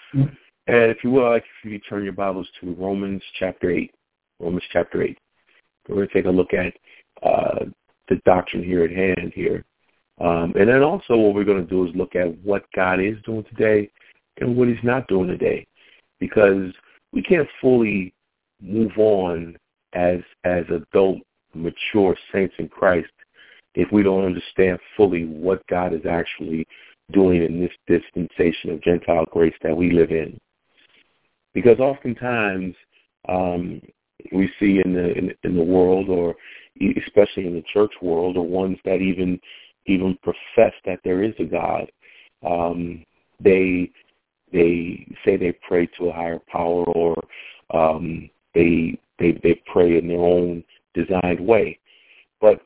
And if you will, I'd like if you turn your Bibles to Romans chapter 8. Romans chapter 8. We're going to take a look at the doctrine here at hand here. And then also what we're going to do is look at what God is doing today and what he's not doing today. Because we can't fully move on as adult, mature saints in Christ if we don't understand fully what God is actually doing in this dispensation of Gentile grace that we live in. Because oftentimes we see in the world, or especially in the church world, or ones that even profess that there is a God, they say they pray to a higher power, or they pray in their own designed way. But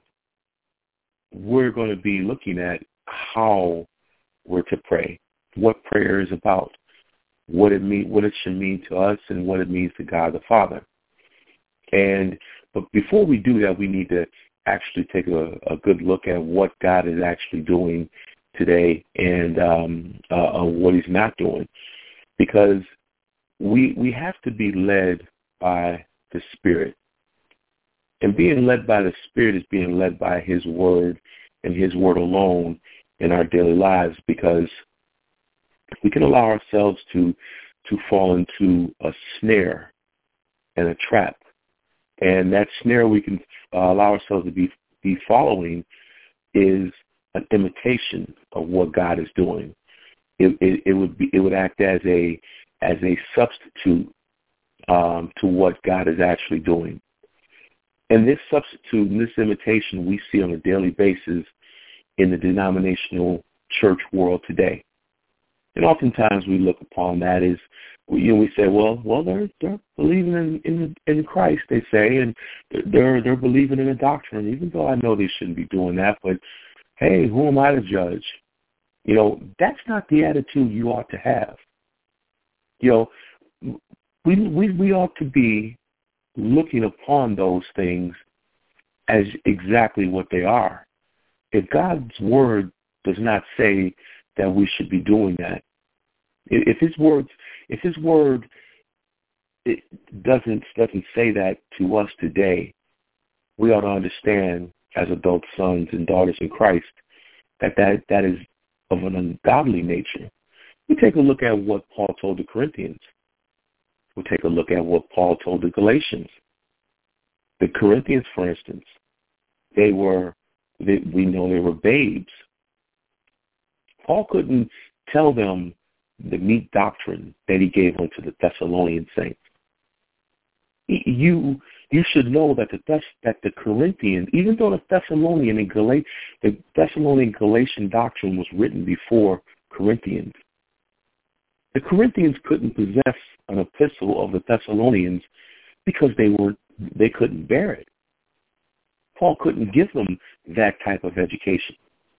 we're going to be looking at how we're to pray, what prayer is about, what it should mean to us, and what it means to God the Father. But before we do that, we need to actually take a good look at what God is actually doing today and what he's not doing. Because we have to be led by the Spirit. And being led by the Spirit is being led by his word and his word alone in our daily lives, because we can allow ourselves to fall into a snare and a trap. And that snare we can allow ourselves to be following is an imitation of what God is doing. It would act as a substitute to what God is actually doing. And this substitute and this imitation we see on a daily basis in the denominational church world today. And oftentimes we look upon that as, we say, well, they're believing in Christ, they say, and they're believing in a doctrine, even though I know they shouldn't be doing that. But hey, who am I to judge? That's not the attitude you ought to have. We ought to be looking upon those things as exactly what they are. If God's word does not say that we should be doing that, if his word it doesn't say that to us today, we ought to understand as adult sons and daughters in Christ that is of an ungodly nature. We take a look at what Paul told the Corinthians. We'll take a look at what Paul told the Galatians. The Corinthians, for instance, we know they were babes. Paul couldn't tell them the neat doctrine that he gave unto the Thessalonian saints. You should know that the Corinthians, even though the Thessalonian Galatian doctrine was written before Corinthians, the Corinthians couldn't possess an epistle of the Thessalonians because they couldn't bear it. Paul couldn't give them that type of education.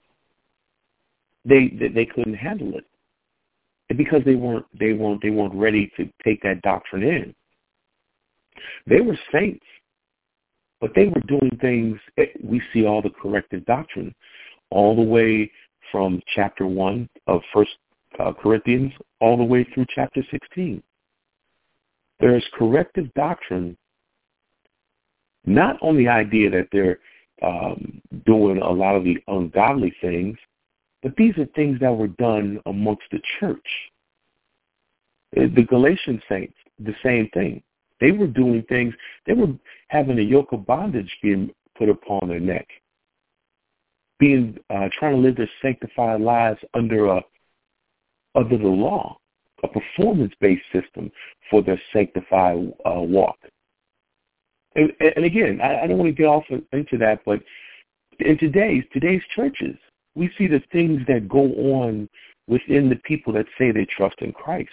They couldn't handle it because they weren't ready to take that doctrine in. They were saints, but they were doing things. We see all the corrective doctrine all the way from chapter 1 of 1 Corinthians all the way through chapter 16. There's corrective doctrine, not on the idea that they're doing a lot of the ungodly things, but these are things that were done amongst the church. The Galatian saints, the same thing. They were doing things. They were having a yoke of bondage being put upon their neck, trying to live their sanctified lives under the law, a performance-based system for their sanctified walk. And again, I don't want to get off into that, but in today's churches, we see the things that go on within the people that say they trust in Christ.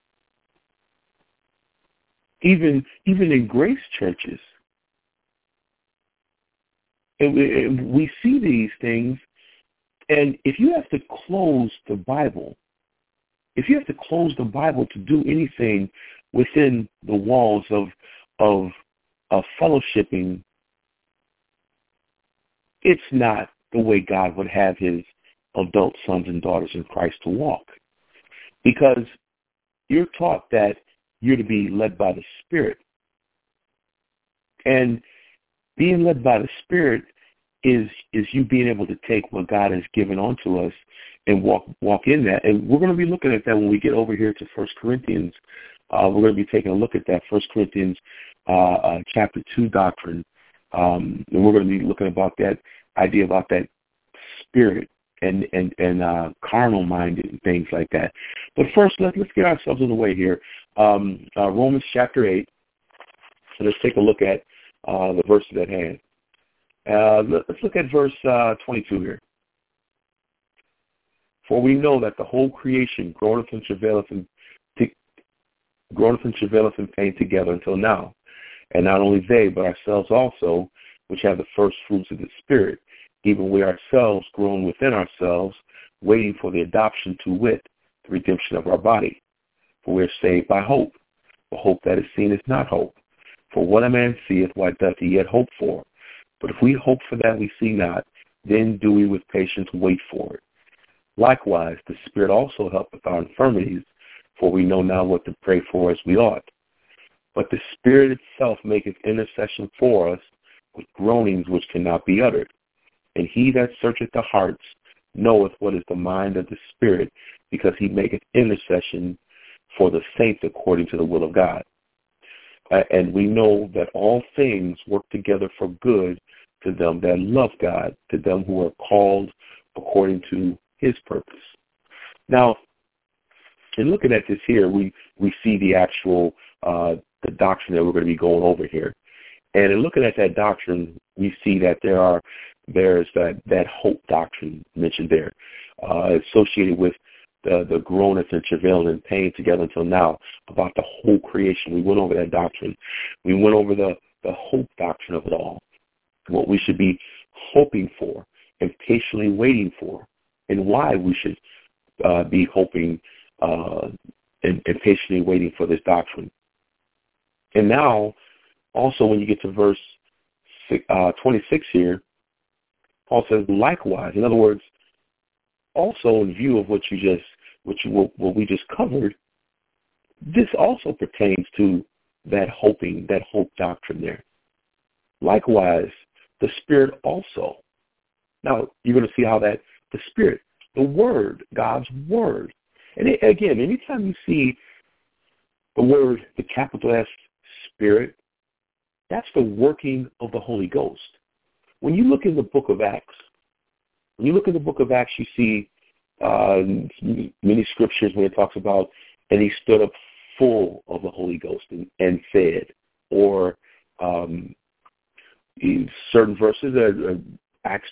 Even in grace churches, and we see these things. And if you have to close the Bible, to do anything within the walls of fellowshipping, it's not the way God would have his adult sons and daughters in Christ to walk. Because you're taught that you're to be led by the Spirit. And being led by the Spirit is you being able to take what God has given onto us and walk in that. And we're going to be looking at that when we get over here to 1 Corinthians. We're going to be taking a look at that 1 Corinthians chapter 2 doctrine. And we're going to be looking about that idea about that spirit and carnal minded and things like that. But first, let's get ourselves in the way here. Romans chapter 8. So let's take a look at the verses at hand. Let's look at verse 22 here. For we know that the whole creation groaneth and travaileth in pain together until now. And not only they, but ourselves also, which have the first fruits of the Spirit, even we ourselves groan within ourselves, waiting for the adoption, to wit, the redemption of our body. For we are saved by hope. For hope that is seen is not hope. For what a man seeth, why doth he yet hope for? But if we hope for that we see not, then do we with patience wait for it. Likewise, the Spirit also helpeth our infirmities, for we know not what to pray for as we ought. But the Spirit itself maketh intercession for us with groanings which cannot be uttered. And he that searcheth the hearts knoweth what is the mind of the Spirit, because he maketh intercession for the saints according to the will of God. And we know that all things work together for good to them that love God, to them who are called according to his purpose. Now, in looking at this here, we see the actual the doctrine that we're going to be going over here. And in looking at that doctrine, we see that there's that hope doctrine mentioned there, associated with the groaneth and travail and pain together until now, about the whole creation. We went over that doctrine. We went over the hope doctrine of it all, what we should be hoping for and patiently waiting for, and why we should be hoping and patiently waiting for this doctrine. And now, also when you get to verse 26 here, Paul says, likewise. In other words, also in view of what we just covered, this also pertains to that hope doctrine there. Likewise, the Spirit also. Now, you're going to see how that the Spirit, the Word, God's Word. And again, anytime you see the word, the capital S, Spirit, that's the working of the Holy Ghost. When you look in the book of Acts, you see many scriptures when it talks about, and he stood up full of the Holy Ghost and fed, or in certain verses, Acts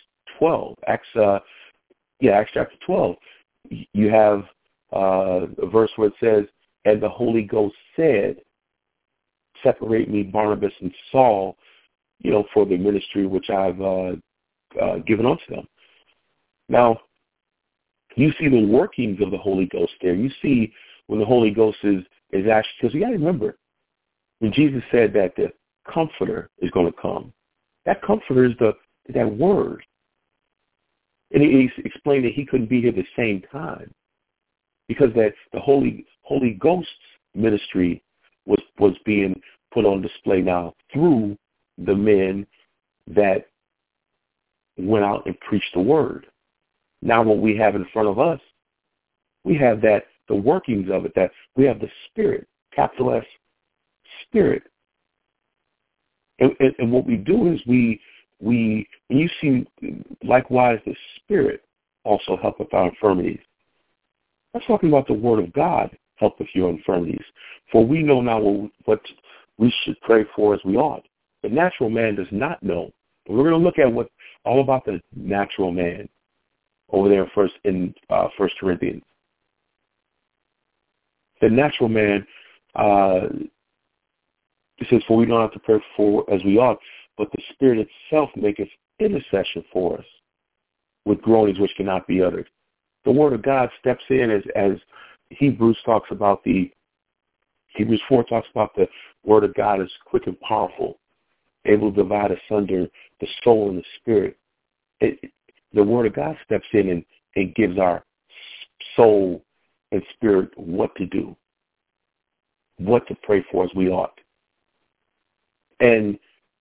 chapter 12, you have a verse where it says, and the Holy Ghost said, separate me, Barnabas and Saul, for the ministry which I've given unto them. Now, you see the workings of the Holy Ghost there. You see when the Holy Ghost is actually, because you got to remember, when Jesus said that the Comforter is going to come, that Comforter is that Word. And he explained that he couldn't be here at the same time, because that the Holy Ghost's ministry was being put on display now through the men that went out and preached the Word. Now what we have in front of us, we have the workings of it, that we have the Spirit, capital S, Spirit. And what we do is when you see, likewise, the Spirit also helpeth our infirmities. That's talking about the Word of God helpeth your infirmities. For we know now what we should pray for as we ought. The natural man does not know. But we're going to look at all about the natural man over there in 1 Corinthians. The natural man, it says, for we don't have to pray for as we ought, but the Spirit itself maketh intercession for us with groanings which cannot be uttered. The Word of God steps in as Hebrews 4 talks about the Word of God is quick and powerful, able to divide asunder the soul and the spirit. The Word of God steps in and gives our soul and spirit what to do. what to pray for as we ought. And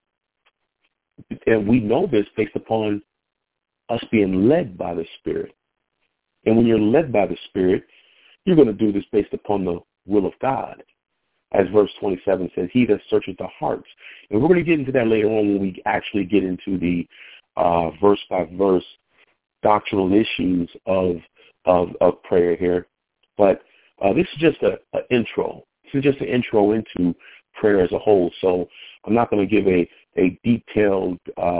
we know this based upon us being led by the Spirit. And when you're led by the Spirit, you're going to do this based upon the will of God. As verse 27 says, he that searches the hearts. And we're going to get into that later on when we actually get into the verse-by-verse doctrinal issues of prayer here. But this is just an intro. This is just an intro into prayer as a whole. So I'm not going to give a detailed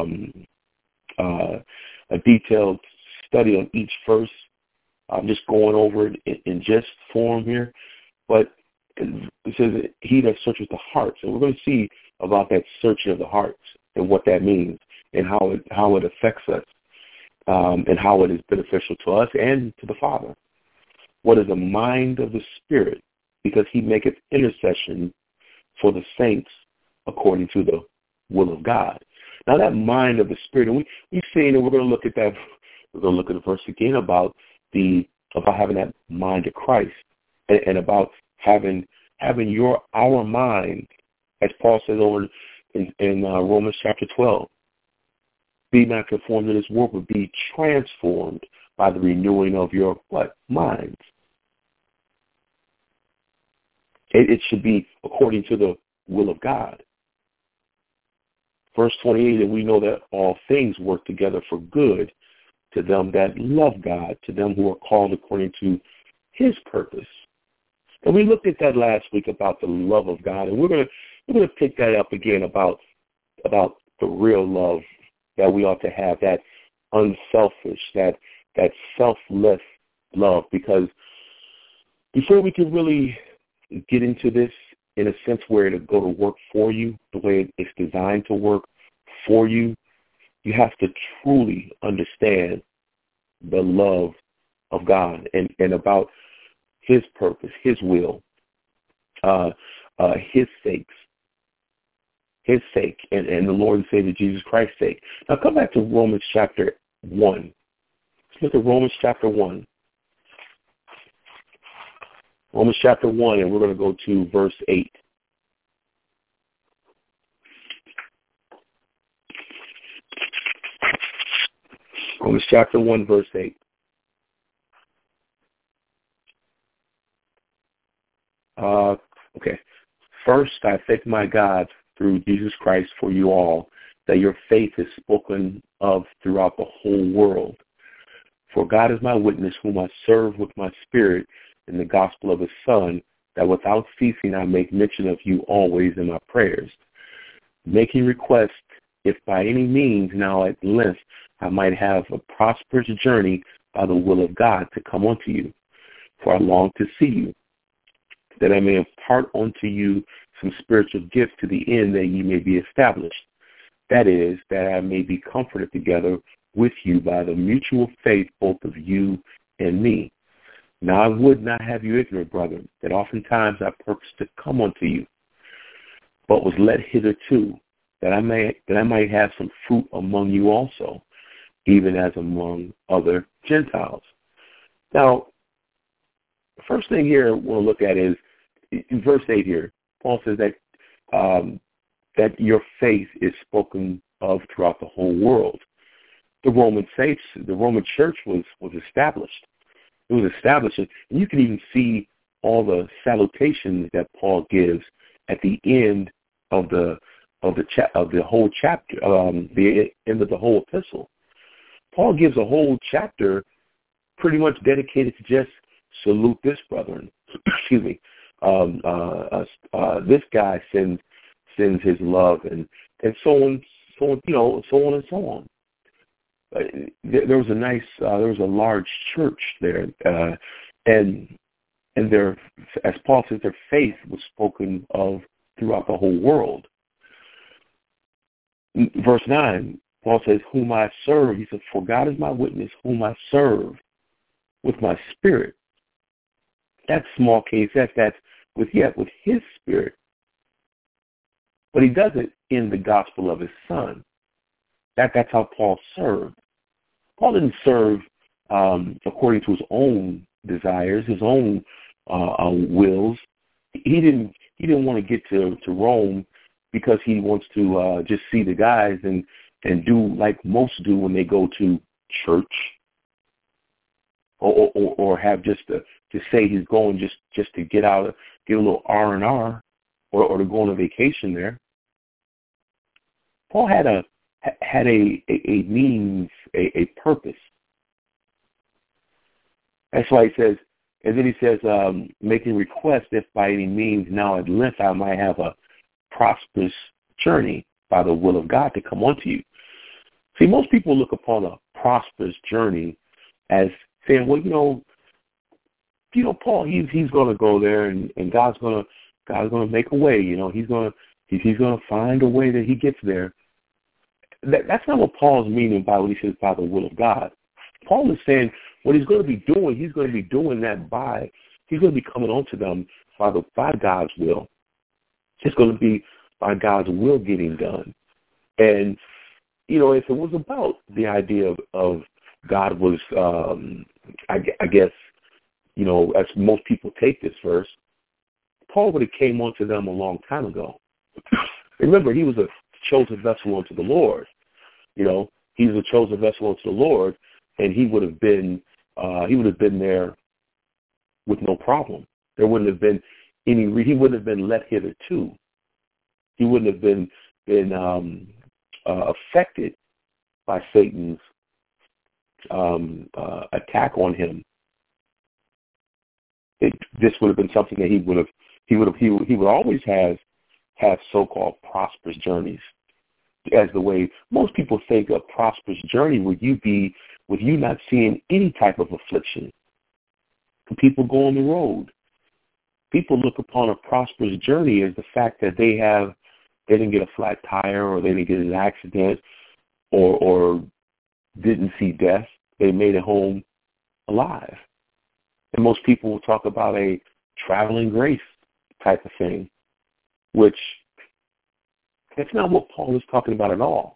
study on each verse. I'm just going over it in just form here. But it says, he that searches the hearts. And we're going to see about that searching of the hearts and what that means and how it affects us and how it is beneficial to us and to the Father. What is the mind of the Spirit? Because he maketh intercession for the saints according to the will of God. Now that mind of the Spirit, and we've seen, and we're going to look at that. We're going to look at the verse again about having that mind of Christ and about having our mind, as Paul says over in Romans chapter 12. Be not conformed to this world, but be transformed by the renewing of your what? Minds. It should be according to the will of God. Verse 28, and we know that all things work together for good to them that love God, to them who are called according to his purpose. And we looked at that last week about the love of God, and we're gonna pick that up again about the real love that we ought to have, that unselfish, that selfless love. Because before we can really get into this in a sense where it'll go to work for you, the way it's designed to work for you, you have to truly understand the love of God and about his purpose, his will, his sake, and the Lord and Savior Jesus Christ's sake. Now come back to Romans chapter 1. Let's look at Romans chapter 1. Romans chapter 1, and we're going to go to verse 8. Romans chapter 1, verse 8. Okay. First, I thank my God through Jesus Christ for you all, that your faith is spoken of throughout the whole world. For God is my witness, whom I serve with my spirit in the gospel of his Son, that without ceasing I make mention of you always in my prayers, making request, if by any means now at length I might have a prosperous journey by the will of God to come unto you. For I long to see you, that I may impart unto you some spiritual gifts to the end that ye may be established. That is, that I may be comforted together with you by the mutual faith both of you and me. Now I would not have you ignorant, brethren, that oftentimes I purposed to come unto you, but was led hitherto, that I might have some fruit among you also, even as among other Gentiles. Now, the first thing here we'll look at is in verse 8 here. Paul says that that your faith is spoken of throughout the whole world. The Roman saints, the Roman church was established. It was established, and you can even see all the salutations that Paul gives at the end of the whole chapter, the end of the whole epistle. Paul gives a whole chapter pretty much dedicated to just salute this brethren. Excuse me. This guy sends his love and so on, so on and so on. There was a large church there, and their, as Paul says, their faith was spoken of throughout the whole world. Verse 9, Paul says, whom I serve, he said, for God is my witness, whom I serve with my spirit. That's small case, that's with his spirit. But he does it in the gospel of his Son. That's how Paul served. Paul didn't serve according to his own desires, his own wills. He didn't he didn't want to get to Rome because he wants to just see the guys and do like most do when they go to church, or have just to say he's going just to get out, get a little R&R, or to go on a vacation there. Paul had a means, a purpose. That's why he says, and then he says, making request if by any means now at length I might have a prosperous journey by the will of God to come unto you. See, most people look upon a prosperous journey as saying, well, Paul, he's going to go there, and God's going to make a way. He's going to find a way that he gets there. That's not what Paul's meaning by what he says by the will of God. Paul is saying what he's going to be doing. He's going to be doing that he's going to be coming onto them by God's will. It's going to be by God's will getting done. And if it was about the idea of God was, I guess, as most people take this verse, Paul would have came onto them a long time ago. Remember, he was a chosen vessel unto the Lord. He was a chosen vessel unto the Lord, and he would have been there with no problem. There wouldn't have been he wouldn't have been let hitherto. He wouldn't have been affected by Satan's attack on him. This would have been something that he would always have so-called prosperous journeys, as the way most people think a prosperous journey would you not seeing any type of affliction. People go on the road. People look upon a prosperous journey as the fact that they didn't get a flat tire, or they didn't get an accident, or didn't see death. They made it home alive. And most people will talk about a traveling grace type of thing, which that's not what Paul is talking about at all.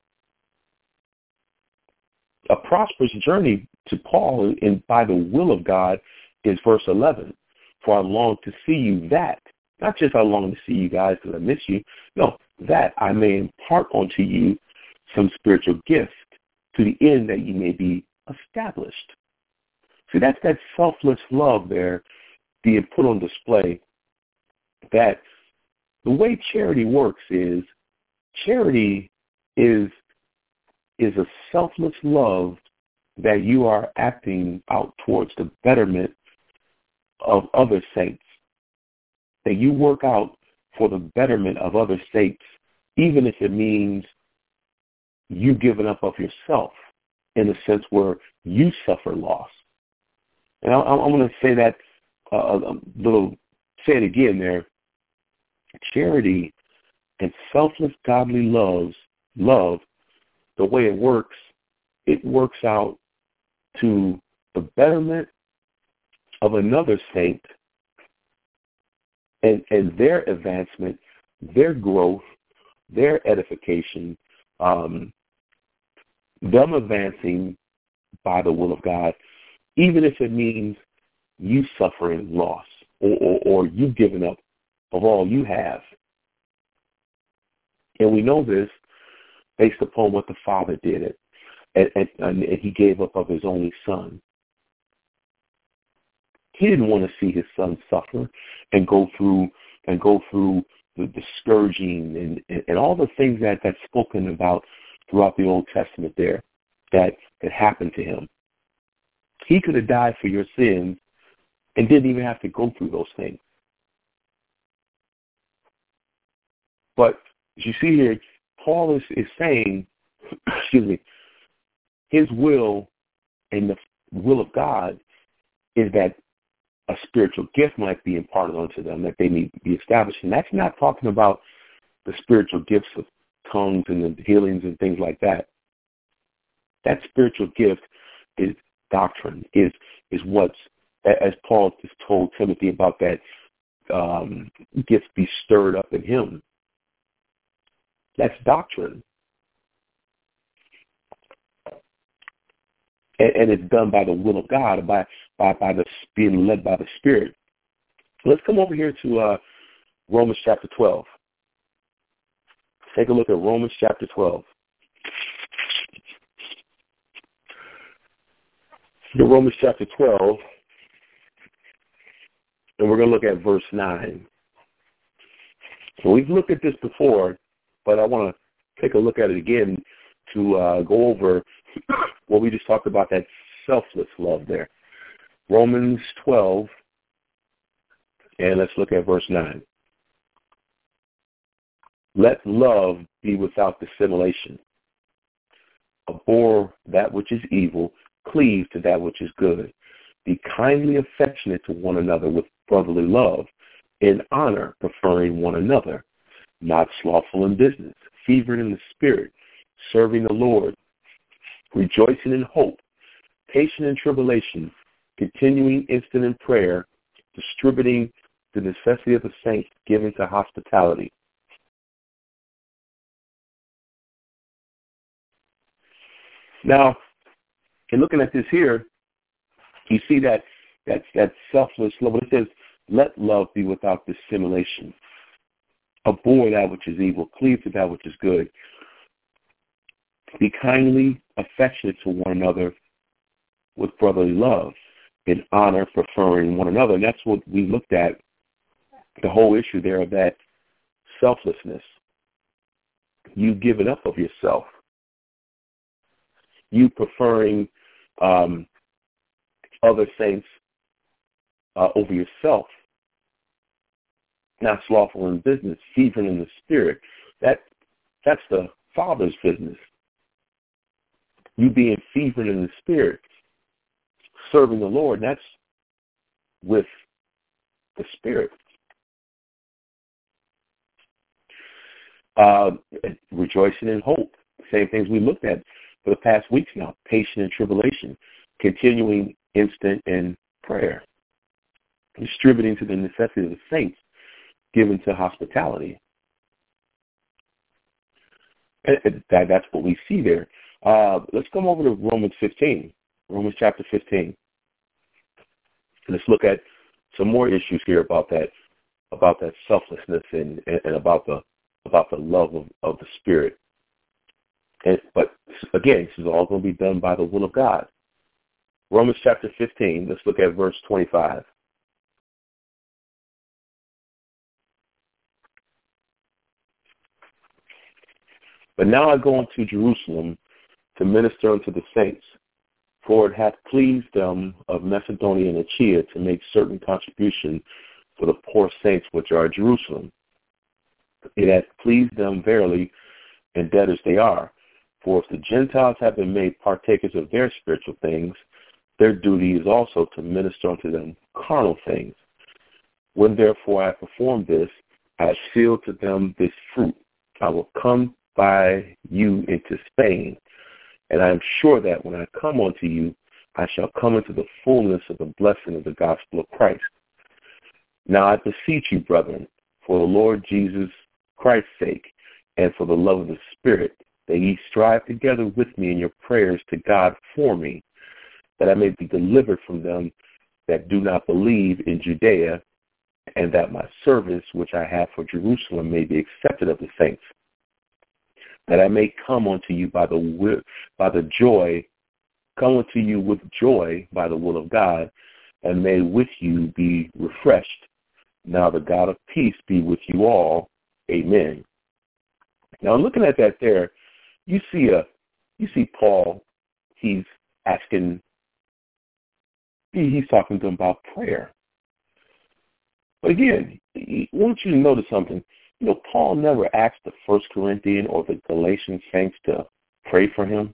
A prosperous journey to Paul, and by the will of God, is verse 11. For I long to see you that, not just I long to see you guys because I miss you, no, that I may impart unto you some spiritual gift to the end that you may be established. See, that's that selfless love there being put on display. That the way charity works is, charity is a selfless love that you are acting out towards the betterment of other saints, that you work out for the betterment of other saints, even if it means you giving up of yourself in a sense where you suffer loss. And I'm going to say that say it again there. Charity and selfless godly love, the way it works out to the betterment of another saint and their advancement, their growth, their edification, them advancing by the will of God, even if it means you suffering loss or you giving up of all you have. And we know this based upon what the Father did, and he gave up of his only Son. He didn't want to see his Son suffer and go through the scourging and all the things that's spoken about throughout the Old Testament there that happened to him. He could have died for your sins and didn't even have to go through those things. But as you see here, Paul is saying, excuse me, his will and the will of God is that a spiritual gift might be imparted onto them, that they need to be established. And that's not talking about the spiritual gifts of tongues and the healings and things like that. That spiritual gift is doctrine, is what's, as Paul just told Timothy about that gift be stirred up in him. That's doctrine. And it's done by the will of God, by the being led by the Spirit. Let's come over here to Romans chapter 12. Take a look at Romans chapter 12. Romans chapter 12, and we're going to look at verse 9. So we've looked at this before, but I want to take a look at it again to go over what we just talked about, that selfless love there. Romans 12, and let's look at verse 9. Let love be without dissimulation. Abhor that which is evil, cleave to that which is good. Be kindly affectionate to one another with brotherly love, in honor, preferring one another, not slothful in business, fervent in the spirit, serving the Lord, rejoicing in hope, patient in tribulation, continuing instant in prayer, distributing the necessity of the saints, giving to hospitality. Now, in looking at this here, you see that selfless love. It says, let love be without dissimulation. Abhor that which is evil. Cleave to that which is good. Be kindly affectionate to one another with brotherly love, in honor, preferring one another. And that's what we looked at, the whole issue there of that selflessness. You give it up of yourself. You preferring other saints over yourself, not slothful in business, fervent in the spirit. That's the Father's business. You being fervent in the spirit, serving the Lord, that's with the Spirit. Rejoicing in hope. Same things we looked at for the past weeks now. Patient in tribulation. Continuing instant in prayer. Distributing to the necessity of the saints. Given to hospitality. And that's what we see there. Let's come over to Romans 15. Romans chapter 15. Let's look at some more issues here about that selflessness and about the love of the Spirit. But again, this is all going to be done by the will of God. Romans chapter 15, let's look at verse 25. But now I go unto Jerusalem to minister unto the saints, for it hath pleased them of Macedonia and Achaia to make certain contribution for the poor saints which are at Jerusalem. It hath pleased them verily, and debtors they are. For if the Gentiles have been made partakers of their spiritual things, their duty is also to minister unto them carnal things. When therefore I perform this, I have sealed to them this fruit. I will come by you into Spain, and I am sure that when I come unto you, I shall come into the fullness of the blessing of the gospel of Christ. Now I beseech you, brethren, for the Lord Jesus Christ's sake, and for the love of the Spirit, that ye strive together with me in your prayers to God for me, that I may be delivered from them that do not believe in Judea, and that my service which I have for Jerusalem may be accepted of the saints, that I may come unto you come unto you with joy by the will of God, and may with you be refreshed. Now the God of peace be with you all. Amen. Now looking at that there, you see Paul, he's talking to them about prayer. But again, I want you to notice something. Paul never asked the First Corinthian or the Galatian saints to pray for him.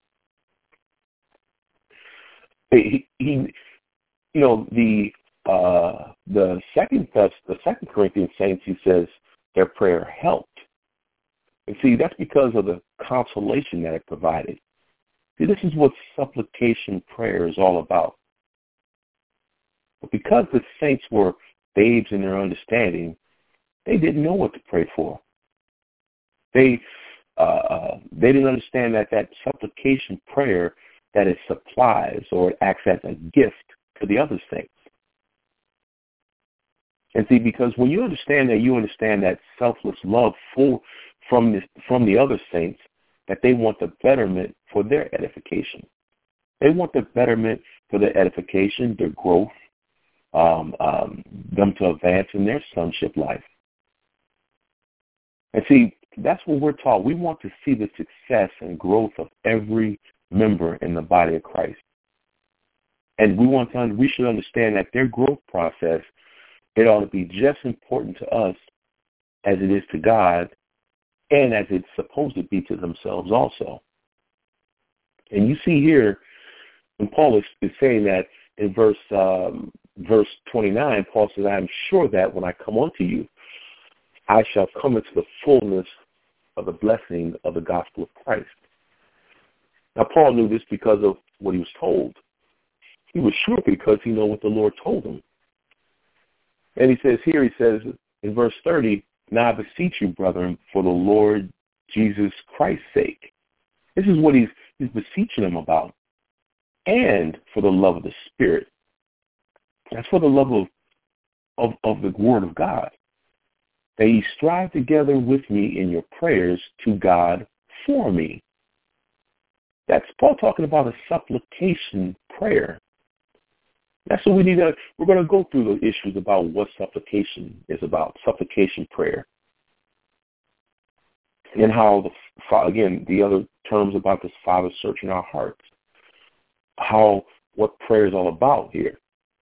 The second Corinthian saints, he says their prayer helped. And see, that's because of the consolation that it provided. See, this is what supplication prayer is all about. But because the saints were babes in their understanding, they didn't know what to pray for. They didn't understand that supplication prayer, that it supplies or it acts as a gift to the other saints. And see, because when you understand that selfless love from the other saints, that they want the betterment for their edification. They want the betterment for their edification, their growth, them to advance in their sonship life. And see, that's what we're taught. We want to see the success and growth of every member in the body of Christ. And we should understand that their growth process, it ought to be just important to us as it is to God, and as it's supposed to be to themselves also. And you see here, when Paul is saying that in verse 29, Paul says, I am sure that when I come unto you, I shall come into the fullness of the blessing of the gospel of Christ. Now, Paul knew this because of what he was told. He was sure because he knew what the Lord told him. And he says in verse 30, now I beseech you, brethren, for the Lord Jesus Christ's sake. This is what he's beseeching them about. And for the love of the Spirit. That's for the love of the Word of God. That ye strive together with me in your prayers to God for me. That's Paul talking about a supplication prayer. That's what we need to, we're going to go through the issues about what supplication is about, supplication prayer. And how, the other terms about this Father searching our hearts. What prayer is all about here.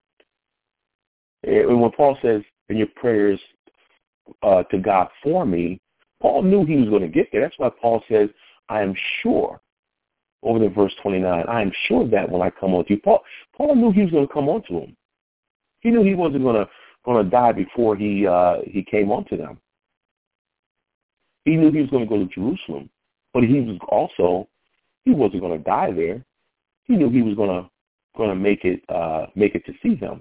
And when Paul says, in your prayers to God for me, Paul knew he was going to get there. That's why Paul says, I am sure. Over in verse 29, I am sure that when I come on to you. Paul knew he was going to come on to him. He knew he wasn't going to die before he came on to them. He knew he was going to go to Jerusalem, but he wasn't going to die there. He knew he was going to make it to see them.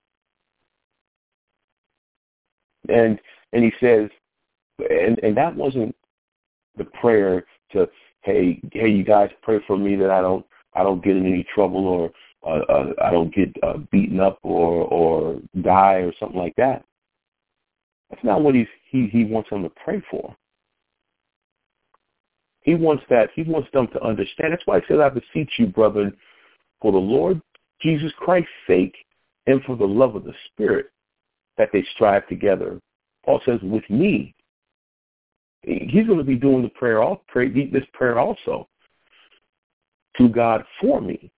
And he says, and that wasn't the prayer to, hey, you guys pray for me that I don't get in any trouble or I don't get beaten up or die or something like that. That's not what he wants them to pray for. He wants them to understand. That's why he says, I beseech you, brethren, for the Lord Jesus Christ's sake and for the love of the Spirit, that they strive together. Paul says, with me. He's going to be doing this prayer also to God for me.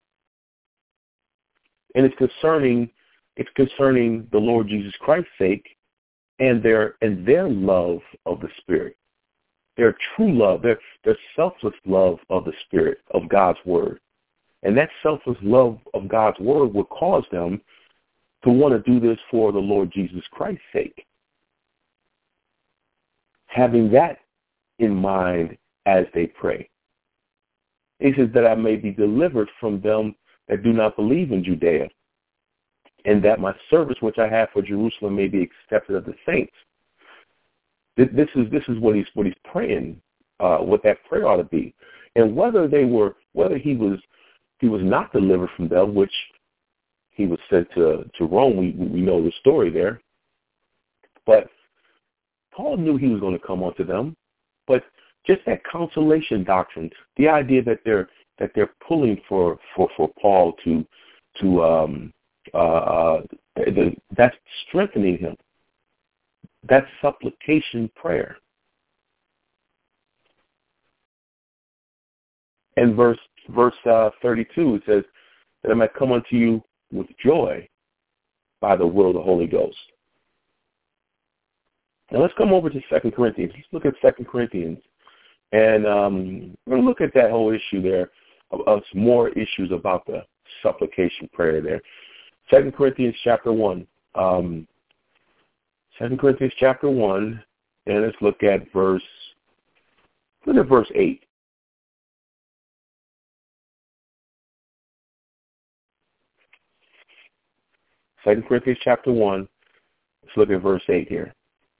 And it's concerning the Lord Jesus Christ's sake and their love of the Spirit. Their true love, their selfless love of the Spirit, of God's Word. And that selfless love of God's Word will cause them to want to do this for the Lord Jesus Christ's sake. Having that in mind as they pray. He says that I may be delivered from them that do not believe in Judea, and that my service which I have for Jerusalem may be accepted of the saints. This is what he's praying, what that prayer ought to be. And whether he was not delivered from them, which he was sent to Rome, we know the story there. But Paul knew he was going to come onto them, but just that consolation doctrine, the idea that they're pulling for Paul that's strengthening him. That's supplication prayer. And verse 32, it says that I might come unto you with joy by the will of the Holy Ghost. Now let's come over to 2 Corinthians. Let's look at 2 Corinthians. And we're going to look at that whole issue there, of some more issues about the supplication prayer there. 2 Corinthians chapter 1. 2 Corinthians chapter 1, and let's look at verse 8. Second Corinthians chapter 1, let's look at verse 8 here.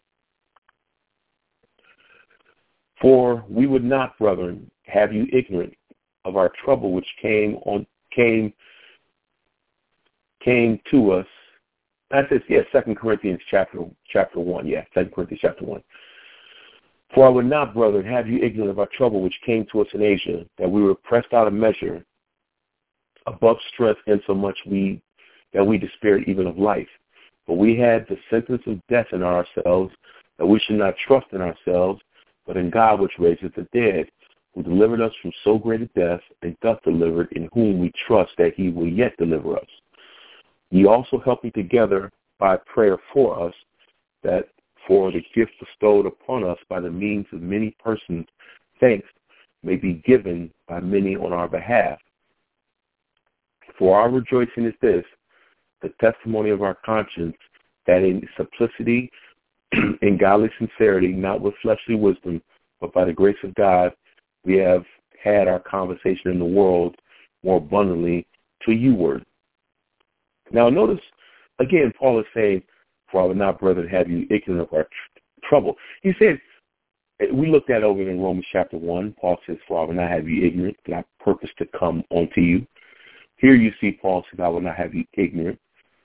For we would not, brethren, have you ignorant of our trouble which came to us That says, 2 Corinthians chapter 1. 2 Corinthians chapter 1. For I would not, brethren, have you ignorant of our trouble which came to us in Asia, that we were pressed out of measure, above strength, insomuch that we despaired even of life. But we had the sentence of death in ourselves, that we should not trust in ourselves, but in God which raiseth the dead, who delivered us from so great a death, and doth deliver, in whom we trust that he will yet deliver us. Ye also help me together by prayer for us, that for the gift bestowed upon us by the means of many persons, thanks may be given by many on our behalf. For our rejoicing is this, the testimony of our conscience, that in simplicity and godly sincerity, not with fleshly wisdom, but by the grace of God, we have had our conversation in the world more abundantly to youward. Now notice, again, Paul is saying, for I would not, brethren, have you ignorant of our trouble. He said, we looked at over in Romans chapter 1, Paul says, for I would not have you ignorant, that I purpose to come unto you. Here you see Paul says, I will not have you ignorant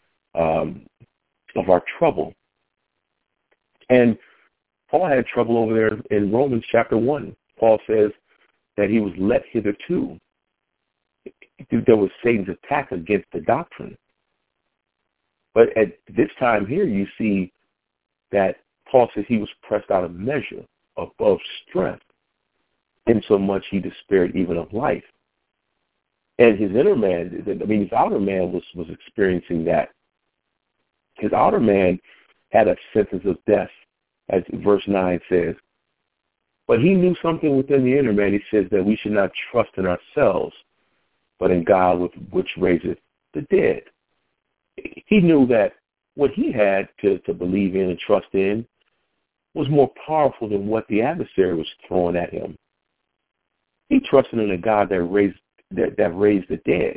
of our trouble. And Paul had trouble over there in Romans chapter 1. Paul says that he was let hitherto. There was Satan's attack against the doctrine. But at this time here, you see that Paul says he was pressed out of measure, above strength, insomuch he despaired even of life. And his inner man, his outer man was experiencing that. His outer man had a sentence of death, as verse 9 says. But he knew something within the inner man. He says that we should not trust in ourselves, but in God which raiseth the dead. He knew that what he had to believe in and trust in was more powerful than what the adversary was throwing at him. He trusted in a God that raised the dead.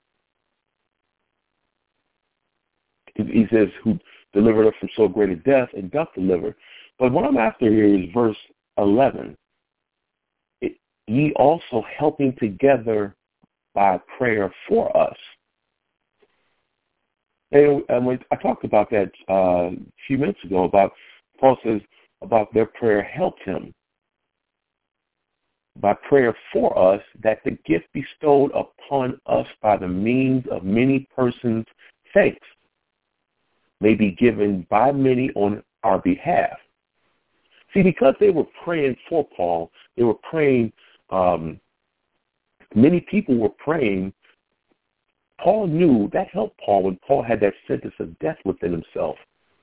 He says, who delivered us from so great a death and doth deliver. But what I'm after here is verse 11. Ye also helping together by prayer for us. And I talked about that a few minutes ago, about Paul says about their prayer helped him. By prayer for us, that the gift bestowed upon us by the means of many persons' thanks may be given by many on our behalf. See, because they were praying for Paul, they were praying, many people were praying. Paul knew that helped Paul when Paul had that sentence of death within himself.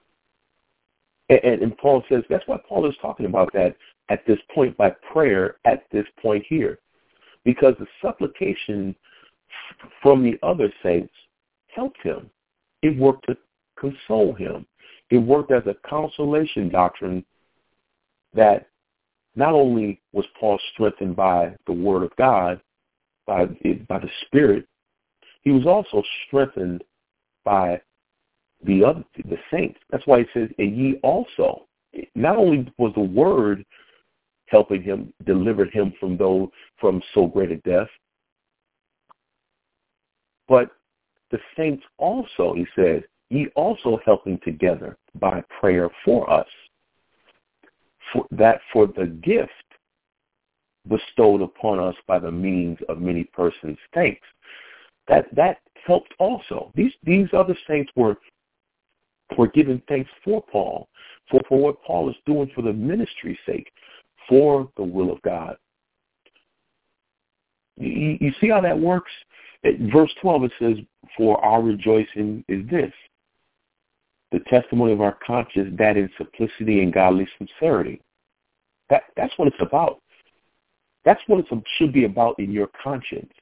And Paul says that's why Paul is talking about that at this point by prayer at this point here. Because the supplication from the other saints helped him. It worked to console him. It worked as a consolation doctrine that not only was Paul strengthened by the Word of God, by the Spirit, he was also strengthened by the saints. That's why he says, and ye also. Not only was the Word helping him, delivered him from so great a death, but the saints also, he said, ye also helping together by prayer for us, for the gift bestowed upon us by the means of many persons' thanks. That helped also. These other saints were giving thanks for Paul, for what Paul is doing for the ministry's sake, for the will of God. You see how that works? At verse 12 it says, for our rejoicing is this, the testimony of our conscience, that in simplicity and godly sincerity. That's what it's about. That's what it should be about in your conscience.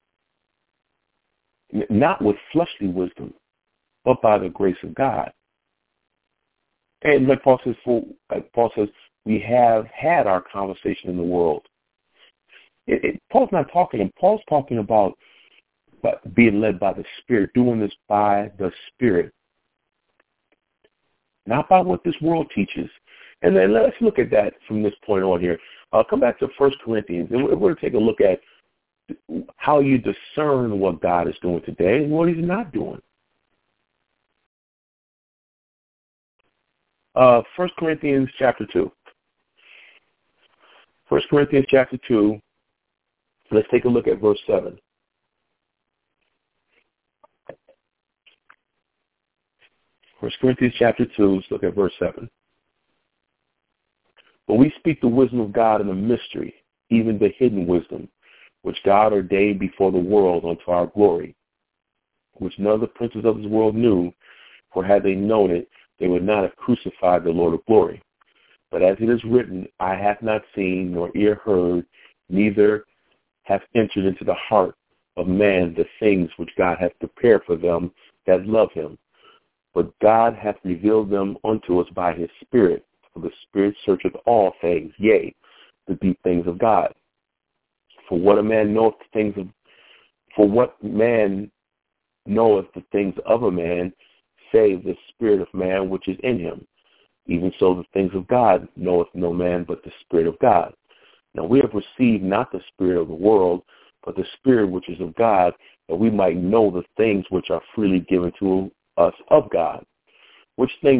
Not with fleshly wisdom, but by the grace of God. And like Paul says, we have had our conversation in the world. Paul's not talking. Paul's talking about being led by the Spirit, doing this by the Spirit, not by what this world teaches. And then let's look at that from this point on here. I'll come back to 1 Corinthians, and we're going to take a look at how you discern what God is doing today and what he's not doing. 1 Corinthians chapter 2. 1 Corinthians chapter 2, let's take a look at verse 7. First Corinthians chapter 2, let's look at verse 7. But we speak the wisdom of God in a mystery, even the hidden wisdom, which God ordained before the world unto our glory, which none of the princes of this world knew, for had they known it, they would not have crucified the Lord of glory. But as it is written, I have not seen, nor ear heard, neither have entered into the heart of man the things which God hath prepared for them that love him. But God hath revealed them unto us by his Spirit. For the Spirit searcheth all things, yea, the deep things of God. For what man knoweth the things of a man, save the spirit of man which is in him. Even so the things of God knoweth no man but the Spirit of God. Now we have received not the spirit of the world, but the Spirit which is of God, that we might know the things which are freely given to us of God. Which things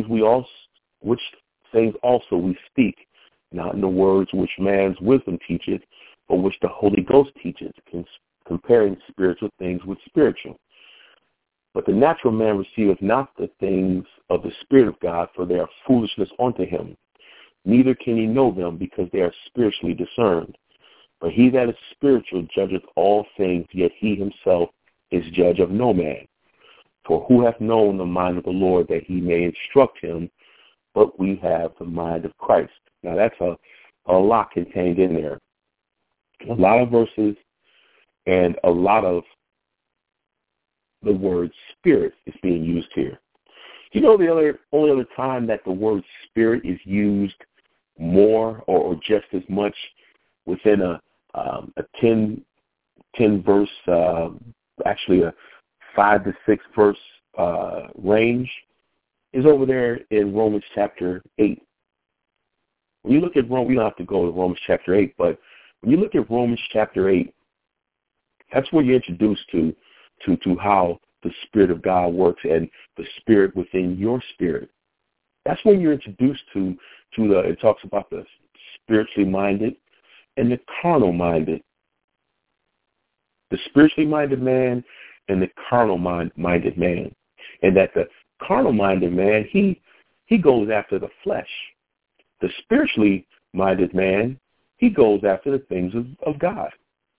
also we speak, not in the words which man's wisdom teacheth, but which the Holy Ghost teacheth, comparing spiritual things with spiritual. But the natural man receiveth not the things of the Spirit of God, for they are foolishness unto him. Neither can he know them, because they are spiritually discerned. But he that is spiritual judgeth all things, yet he himself is judge of no man. For who hath known the mind of the Lord, that he may instruct him? But we have the mind of Christ. Now that's a lot contained in there. A lot of verses and a lot of the word spirit is being used here. You know, the only other time that the word spirit is used more or just as much within a 10 verse, actually a 5 to 6 verse range, is over there in Romans chapter 8. When you look at Rome, we don't have to go to Romans chapter 8, but when you look at Romans chapter 8, that's where you're introduced to how the Spirit of God works and the Spirit within your spirit. That's when you're introduced to it talks about the spiritually minded and the carnal minded. The spiritually minded man and the carnal minded man. And that the carnal minded man, he goes after the flesh. The spiritually minded man, he goes after the things of God.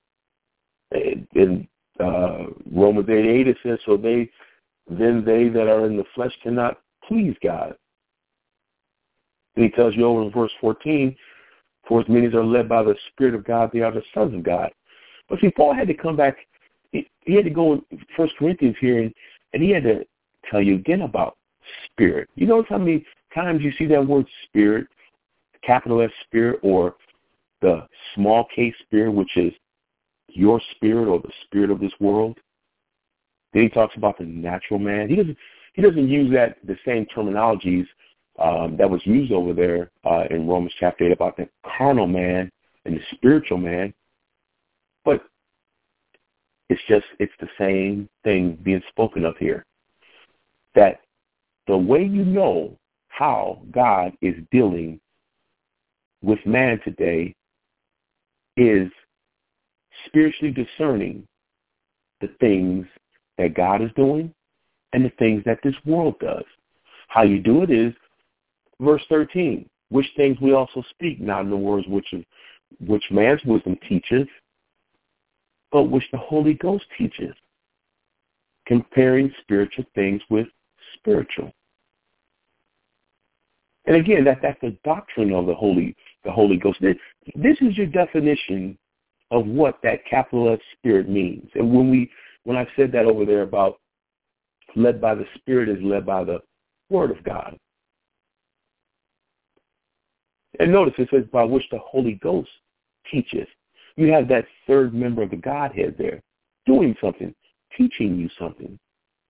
In Romans 8:8 it says, so they that are in the flesh cannot please God. And he tells you over in verse 14, for as many as are led by the Spirit of God, they are the sons of God. But see, Paul had to come back. He had to go in 1 Corinthians here, and he had to tell you again about spirit. You notice how many times you see that word spirit, capital S Spirit, or the small case spirit, which is your spirit or the spirit of this world. Then he talks about the natural man. He doesn't use the same terminologies that was used over there in Romans chapter 8 about the carnal man and the spiritual man. But it's the same thing being spoken of here. That the way you know how God is dealing with man today is spiritually discerning the things that God is doing and the things that this world does. How you do it is verse 13, which things we also speak, not in the words which man's wisdom teacheth, but which the Holy Ghost teacheth, comparing spiritual things with spiritual. And again, that's the doctrine of the Holy Ghost. This is your definition of what that capital S Spirit means. And when I said that over there about led by the Spirit is led by the Word of God. And notice it says by which the Holy Ghost teacheth. You have that third member of the Godhead there doing something, teaching you something.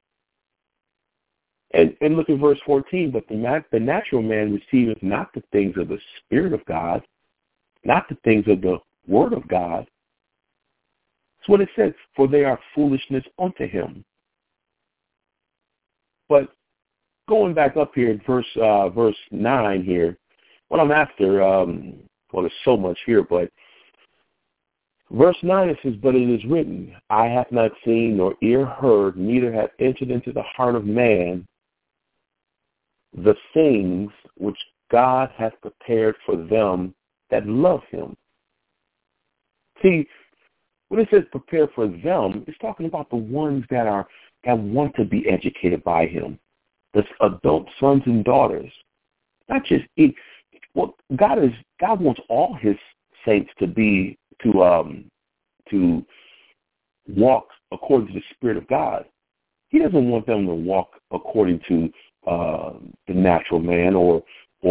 And look at verse 14, but the natural man receiveth not the things of the Spirit of God, not the things of the Word of God. That's what it says, for they are foolishness unto him. But going back up here at verse 9 here, what I'm after, there's so much here, but verse 9 it says, but it is written, I have not seen nor ear heard, neither have entered into the heart of man the things which God hath prepared for them that love him. See, when it says prepare for them, it's talking about the ones that want to be educated by him, the adult sons and daughters. Not just God wants all his saints to walk according to the Spirit of God. He doesn't want them to walk according to the natural man or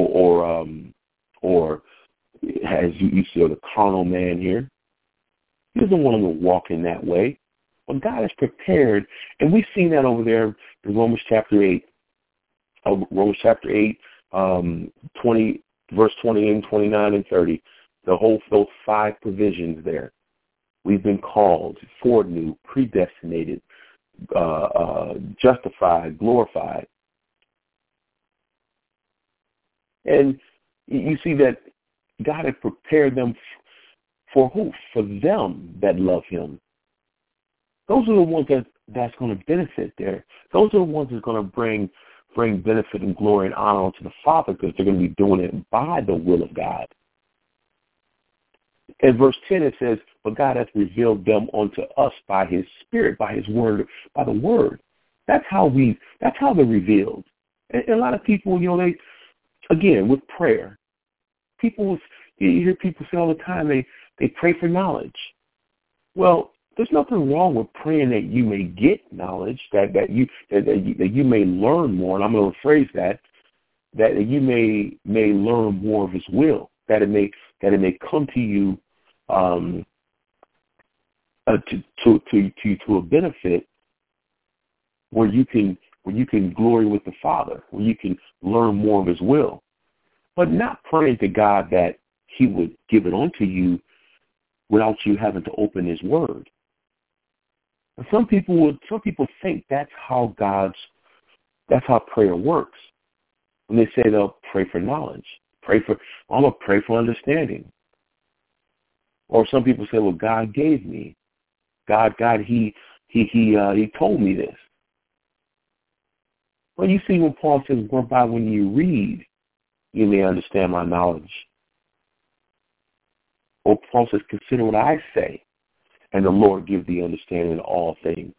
as you see, the carnal man here. He doesn't want them to walk in that way. But God is prepared, and we've seen that over there in Romans chapter 8. Romans chapter 8, 20, verse 28, 29, and 30. Those 5 provisions there. We've been called, foreknew, predestinated, justified, glorified. And you see that God had prepared them for who? For them that love him. Those are the ones that's going to benefit there. Those are the ones that's going to bring benefit and glory and honor to the Father, because they're going to be doing it by the will of God. In verse 10 it says, but God hath revealed them unto us by his Spirit, by his word, by the word. That's how they're revealed. And a lot of people, they, again, with prayer, you hear people say all the time, they pray for knowledge. Well, there's nothing wrong with praying that you may get knowledge, that you may learn more, and I'm going to rephrase that you may learn more of his will, that it may come to you to a benefit where you can glory with the Father, where you can learn more of his will, but not praying to God that he would give it unto you without you having to open his word. And some people think that's how prayer works. When they say they'll pray for knowledge, I'm gonna pray for understanding. Or some people say, well, God gave me. God, he told me this. Well, you see when Paul says, whereby when you read, you may understand my knowledge. Or Paul says, consider what I say, and the Lord give thee understanding in all things.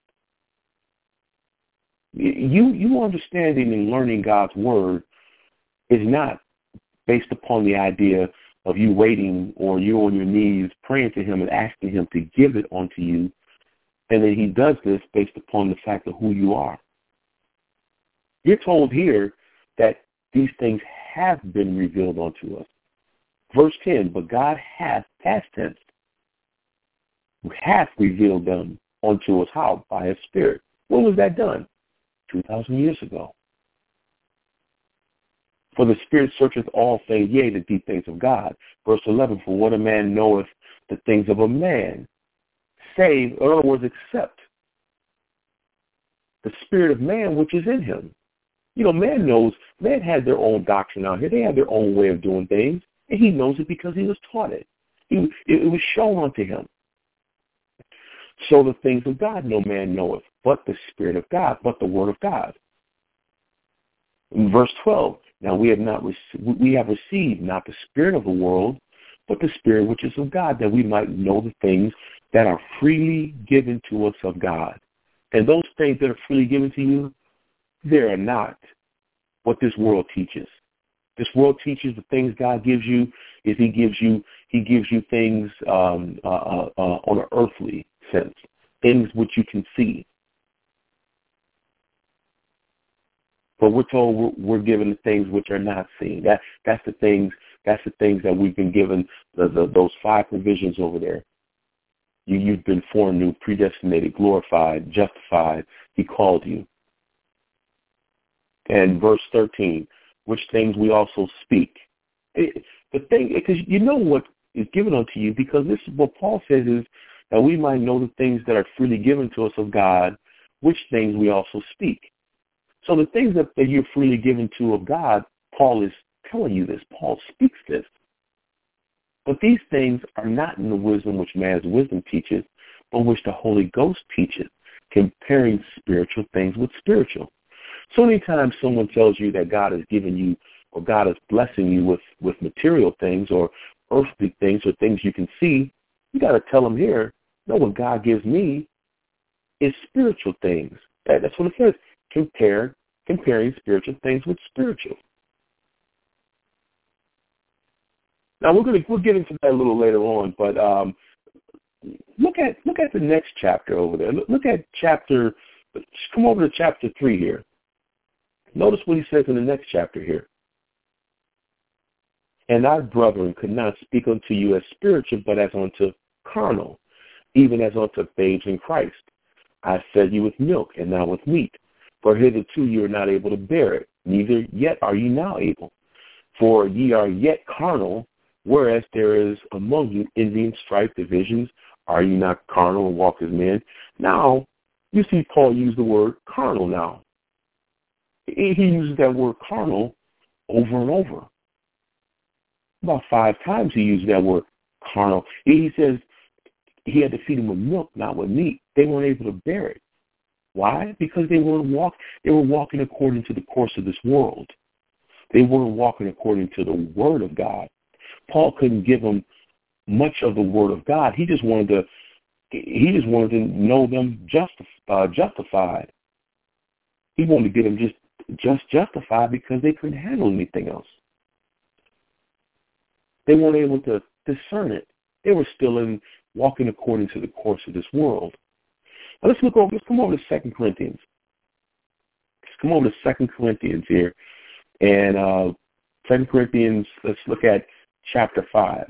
You understanding and learning God's word is not based upon the idea of you waiting or you on your knees praying to him and asking him to give it unto you, and then he does this based upon the fact of who you are. You're told here that these things have been revealed unto us. Verse 10, but God hath, past tense, hath revealed them unto us. How? By his Spirit. When was that done? 2,000 years ago. For the Spirit searcheth all things, yea, the deep things of God. Verse 11, for what a man knoweth the things of a man, save, in other words, except the spirit of man which is in him. Man had their own doctrine out here. They had their own way of doing things, and he knows it because he was taught it. It was shown unto him. So the things of God no man knoweth, but the Spirit of God, but the Word of God. In verse 12, now we have received not the spirit of the world, but the Spirit which is of God, that we might know the things that are freely given to us of God. And those things that are freely given to you, they are not what this world teaches. This world teaches the things God gives you is he gives you things on an earthly sense, things which you can see. But we're told we're given the things which are not seen. That's the things that we've been given, those 5 provisions over there. You've been foreknew, predestinated, glorified, justified. He called you. And verse 13, which things we also speak. The thing, because you know what is given unto you, because this is what Paul says is that we might know the things that are freely given to us of God, which things we also speak. So the things that you're freely given to of God, Paul is telling you this. Paul speaks this. But these things are not in the wisdom which man's wisdom teaches, but which the Holy Ghost teaches, comparing spiritual things with spiritual. So many times someone tells you that God has given you or God is blessing you with material things or earthly things or things you can see, you got to tell them here, no, what God gives me is spiritual things. That's what it says, comparing spiritual things with spiritual. Now we'll get into that a little later on, but look at the next chapter over there. Look at chapter. Come over to chapter 3 here. Notice what he says in the next chapter here. And our brethren could not speak unto you as spiritual, but as unto carnal, even as unto babes in Christ. I fed you with milk and not with meat. For hitherto you are not able to bear it, neither yet are you now able. For ye are yet carnal, whereas there is among you envy and strife, divisions. Are you not carnal and walk as men? Now, you see Paul use the word carnal now. He uses that word carnal over and over. About 5 times he used that word carnal. He says he had to feed them with milk, not with meat. They weren't able to bear it. Why? Because they were walking according to the course of this world. They weren't walking according to the Word of God. Paul couldn't give them much of the Word of God. He just wanted to know them justified. He wanted to get them just justified because they couldn't handle anything else. They weren't able to discern it. They were still walking according to the course of this world. Now let's come over to 2 Corinthians. Let's come over to 2 Corinthians here. And 2 Corinthians, let's look at chapter 5.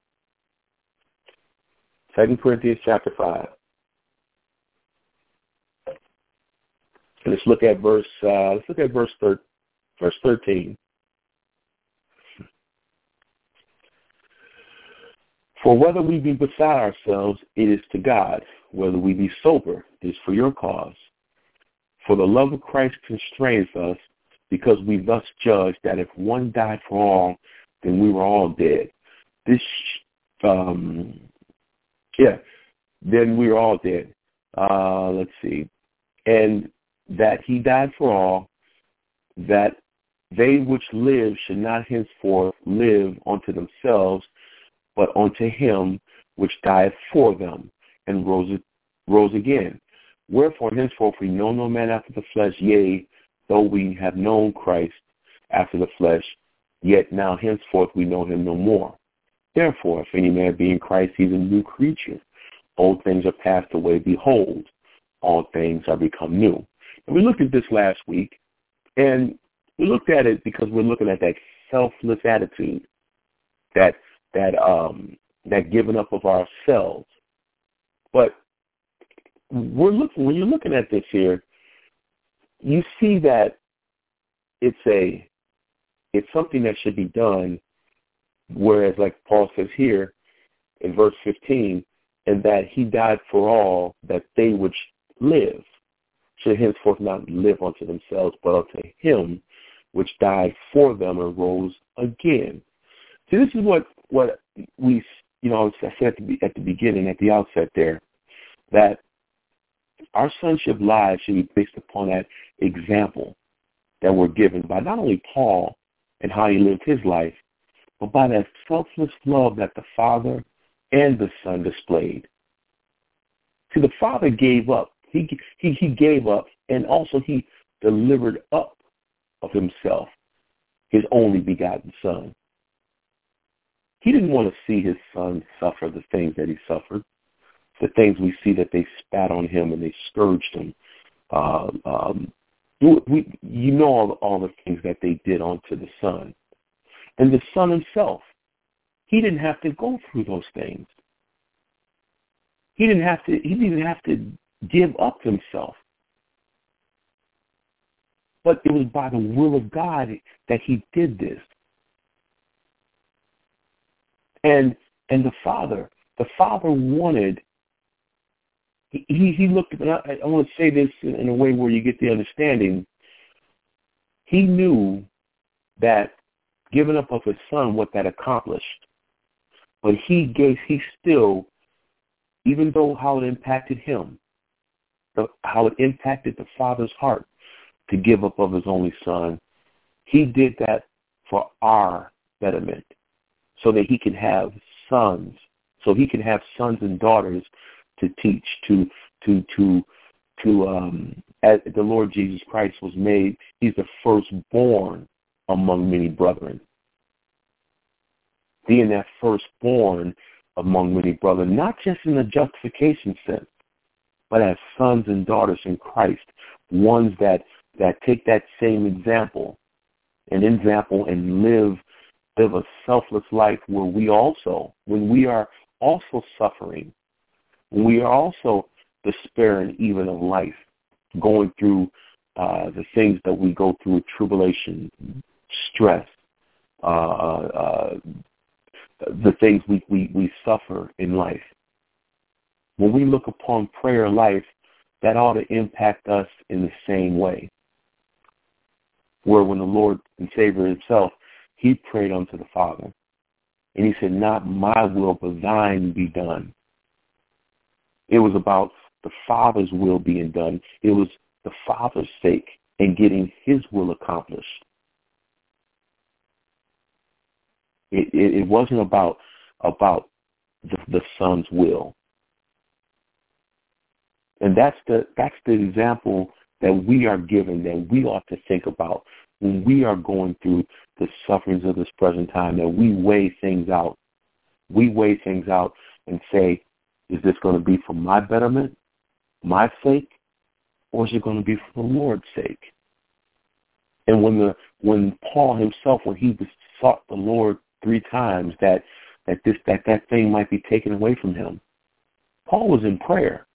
2 Corinthians chapter 5. And let's look at verse 13. For whether we be beside ourselves, it is to God. Whether we be sober, it is for your cause. For the love of Christ constrains us, because we thus judge that if one died for all, then we were all dead. Then we were all dead. Let's see. And that he died for all, that they which live should not henceforth live unto themselves, but unto him which died for them, and rose again. Wherefore henceforth we know no man after the flesh, yea, though we have known Christ after the flesh, yet now henceforth we know him no more. Therefore, if any man be in Christ, he is a new creature. Old things are passed away. Behold, all things are become new. And we looked at this last week, and we looked at it because we're looking at that selfless attitude, that giving up of ourselves. But when you're looking at this here, you see that it's something that should be done, whereas like Paul says here in verse 15, and that he died for all, that they which live should henceforth not live unto themselves, but unto him which died for them and rose again. See, this is what we, I said at the beginning, at the outset there, that our sonship lives should be based upon that example that we're given by not only Paul and how he lived his life, but by that selfless love that the Father and the Son displayed. See, the Father gave up. He gave up, and also he delivered up of himself, his only begotten Son. He didn't want to see his Son suffer the things that he suffered, the things we see that they spat on him and they scourged him. All the things that they did onto the Son. And the Son himself, he didn't have to go through those things. He didn't have to give up himself. But it was by the will of God that he did this. And the Father wanted, he looked, and I want to say this in a way where you get the understanding, He knew that giving up of his son, what that accomplished. But he still, even though how it impacted him, how it impacted the Father's heart to give up of his only son, he did that for our betterment, so that he can have sons, and daughters to teach, as the Lord Jesus Christ was made, he's the firstborn among many brethren. Being that firstborn among many brethren, not just in the justification sense, but as sons and daughters in Christ, ones that take that same example and live a selfless life where when we are also suffering, when we are also despairing even of life, going through the things that we go through, tribulation, stress, the things we suffer in life. When we look upon prayer life, that ought to impact us in the same way. Where when the Lord and Savior himself, he prayed unto the Father. And he said, not my will, but thine be done. It was about the Father's will being done. It was the Father's sake and getting his will accomplished. It wasn't about the Son's will. And that's the example that we are given, that we ought to think about when we are going through the sufferings of this present time, that we weigh things out. We weigh things out and say, is this going to be for my betterment, my sake, or is it going to be for the Lord's sake? And when Paul himself, when he sought the Lord 3 times that thing might be taken away from him, Paul was in prayer.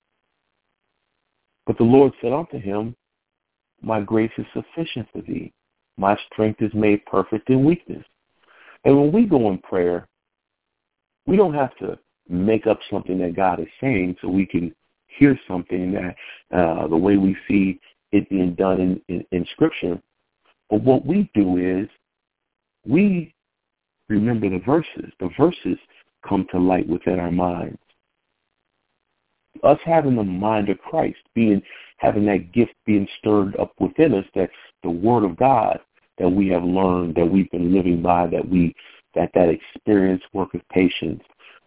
But the Lord said unto him, my grace is sufficient for thee. My strength is made perfect in weakness. And when we go in prayer, we don't have to make up something that God is saying so we can hear something that the way we see it being done in Scripture. But what we do is we remember the verses. The verses come to light within our minds. Us having the mind of Christ, having that gift being stirred up within us, that the Word of God that we have learned, that we've been living by, that experience, work of patience,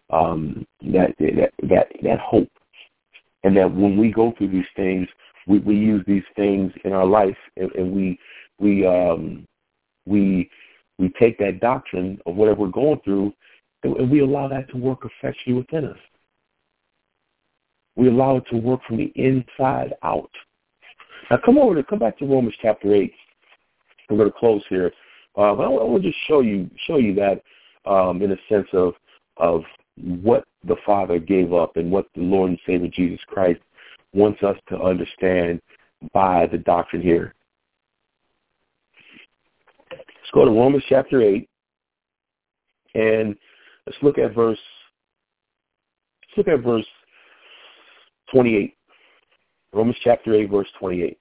that hope, and that when we go through these things, we use these things in our life, and we take that doctrine of whatever we're going through, and we allow that to work effectually within us. We allow it to work from the inside out. Now come back to Romans chapter 8. We're going to close here. I want to just show you that in a sense of what the Father gave up and what the Lord and Savior Jesus Christ wants us to understand by the doctrine here. Let's go to Romans chapter 8, and let's look at verse 28. Romans chapter 8, verse 28.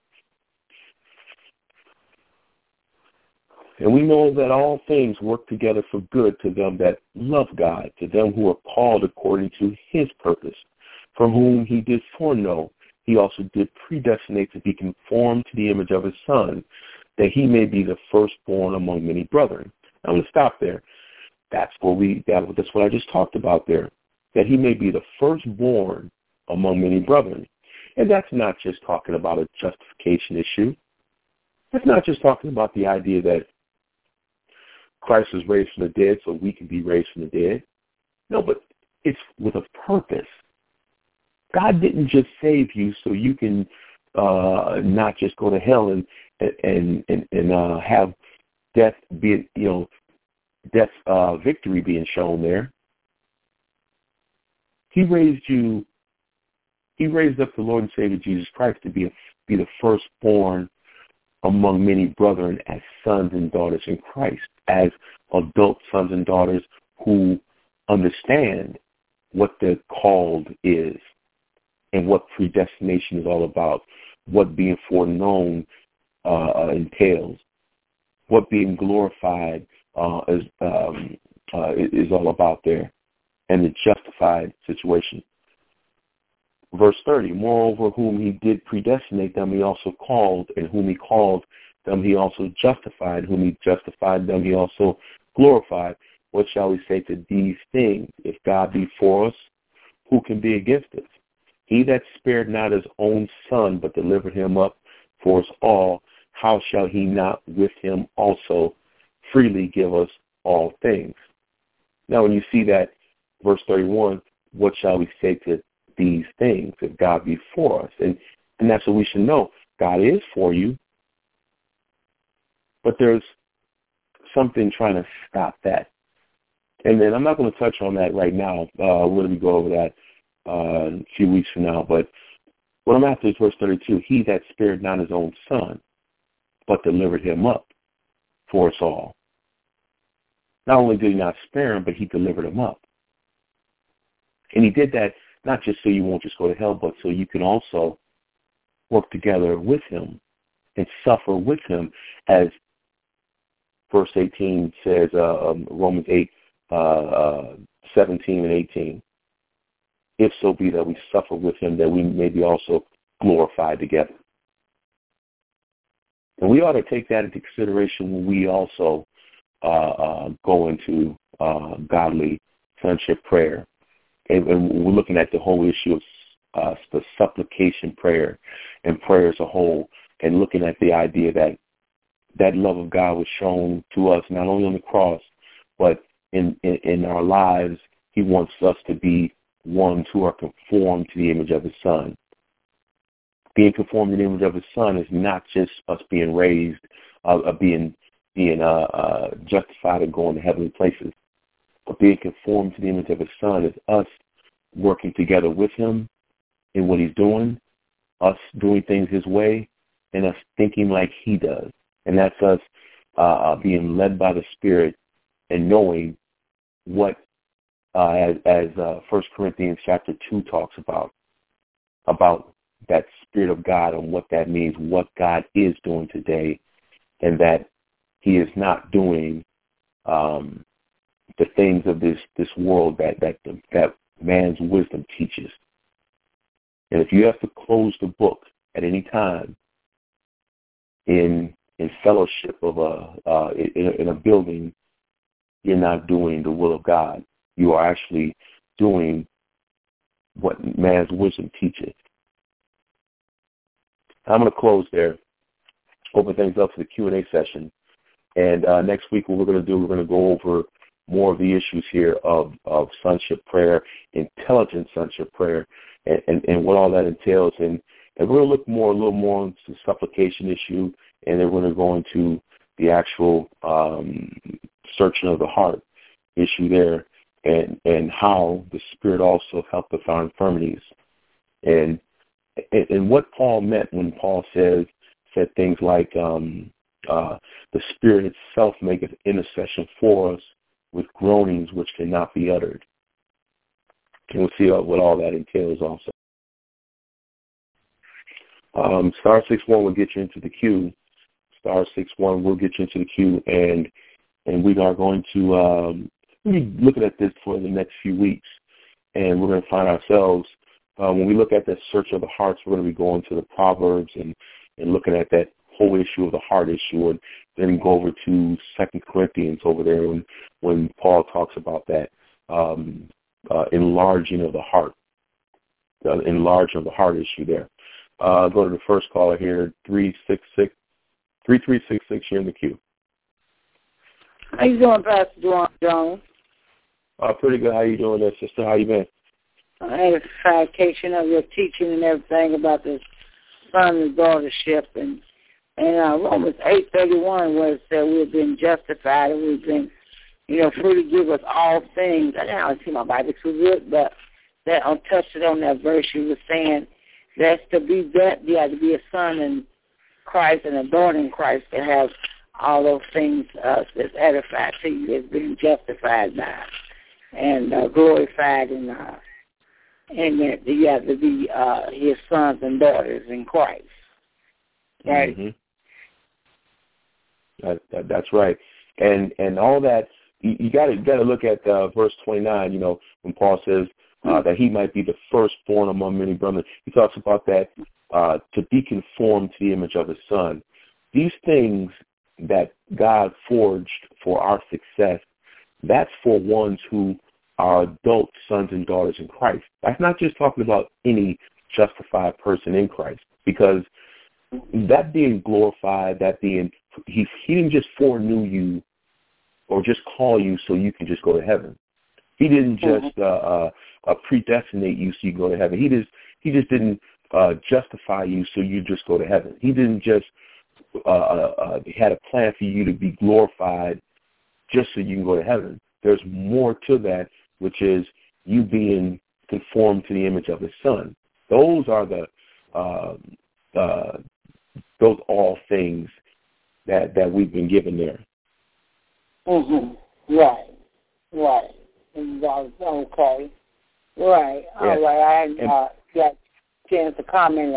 And we know that all things work together for good to them that love God, to them who are called according to his purpose, for whom he did foreknow, he also did predestinate to be conformed to the image of his Son, that he may be the firstborn among many brethren. I'm going to stop there. That's what I just talked about there, that he may be the firstborn among many brethren. And that's not just talking about a justification issue. That's not just talking about the idea that Christ was raised from the dead so we can be raised from the dead. No, but it's with a purpose. God didn't just save you so you can not just go to hell and have death be, death's victory being shown there. He raised up the Lord and Savior Jesus Christ to be the firstborn among many brethren as sons and daughters in Christ, as adult sons and daughters who understand what the called is and what predestination is all about, what being foreknown entails, what being glorified is all about there, and the justified situation. Verse 30, moreover, whom he did predestinate, them he also called, and whom he called, them he also justified, whom he justified, them he also glorified. What shall we say to these things? If God be for us, who can be against us? He that spared not his own son, but delivered him up for us all, how shall he not with him also freely give us all things? Now, when you see that, verse 31, what shall we say to these things if God be for us? And that's what we should know. God is for you, but there's something trying to stop that. And then I'm not going to touch on that right now. We're going to go over that in a few weeks from now. But what I'm after is verse 32. He that spared not his own son, but delivered him up for us all. Not only did he not spare him, but he delivered him up. And he did that not just so you won't just go to hell, but so you can also work together with him and suffer with him, as verse 18 says, Romans 8, 17 and 18. If so be that we suffer with him, that we may be also glorified together. And we ought to take that into consideration when we also go into godly sonship prayer. And we're looking at the whole issue of the supplication prayer and prayer as a whole, and looking at the idea that that love of God was shown to us not only on the cross, but in our lives. He wants us to be ones who are conformed to the image of his Son. Being conformed to the image of his Son is not just us being raised, being justified and going to heavenly places. But being conformed to the image of his Son is us working together with him in what he's doing, us doing things his way, and us thinking like he does. And that's us being led by the Spirit and knowing what, as 1 Corinthians chapter 2 talks about that Spirit of God and what that means, what God is doing today, and that he is not doing the things of this world that man's wisdom teaches. And if you have to close the book at any time in fellowship of in a building, you're not doing the will of God. You are actually doing what man's wisdom teaches. I'm going to close there, open things up for the Q&A session. And next week what we're going to do, we're going to go over more of the issues here of sonship prayer, intelligent sonship prayer, and what all that entails. And we're going to look a little more into the supplication issue, and then we're going to go into the actual searching of the heart issue there, and how the Spirit also helped with our infirmities. And what Paul meant when Paul said things like the Spirit itself maketh intercession for us with groanings which cannot be uttered. And we'll see what all that entails also. Star 61 will get you into the queue. Star 61 will get you into the queue, and we are going to be looking at this for the next few weeks. And we're going to find ourselves, when we look at that search of the hearts, we're going to be going to the Proverbs and looking at that whole issue of the heart issue, and then go over to 2 Corinthians over there when Paul talks about that enlarging of the heart, the enlarging of the heart issue there. Go to the first caller here, 3366. You're in the queue. How you doing, Pastor Dwan Jones? Pretty good. How you doing there, sister? How you been? Edification of your teaching and everything about the son and daughtership, and Romans 8:31 was that we've been justified and we've been, free to give us all things. I don't see my Bible too good, but that on touched it on that verse. You were saying that's to be that you have to be a son in Christ and a daughter in Christ to have all those things that's edified to you, that's being justified by and glorified, and that you have to be his sons and daughters in Christ, right? Mm-hmm. That's right. And all that, you got to look at verse 29, when Paul says that he might be the firstborn among many brothers. He talks about that to be conformed to the image of his son. These things that God forged for our success, that's for ones who are adult sons and daughters in Christ. That's not just talking about any justified person in Christ, because that being glorified, that being, he didn't just foreknew you or just call you so you can just go to heaven. He didn't just predestinate you so you go to heaven. He just didn't justify you so you just go to heaven. He didn't just had a plan for you to be glorified just so you can go to heaven. There's more to that, which is you being conformed to the image of his son. Those are those all things that we've been given there. Right. Okay. Right. All right. I got a chance to comment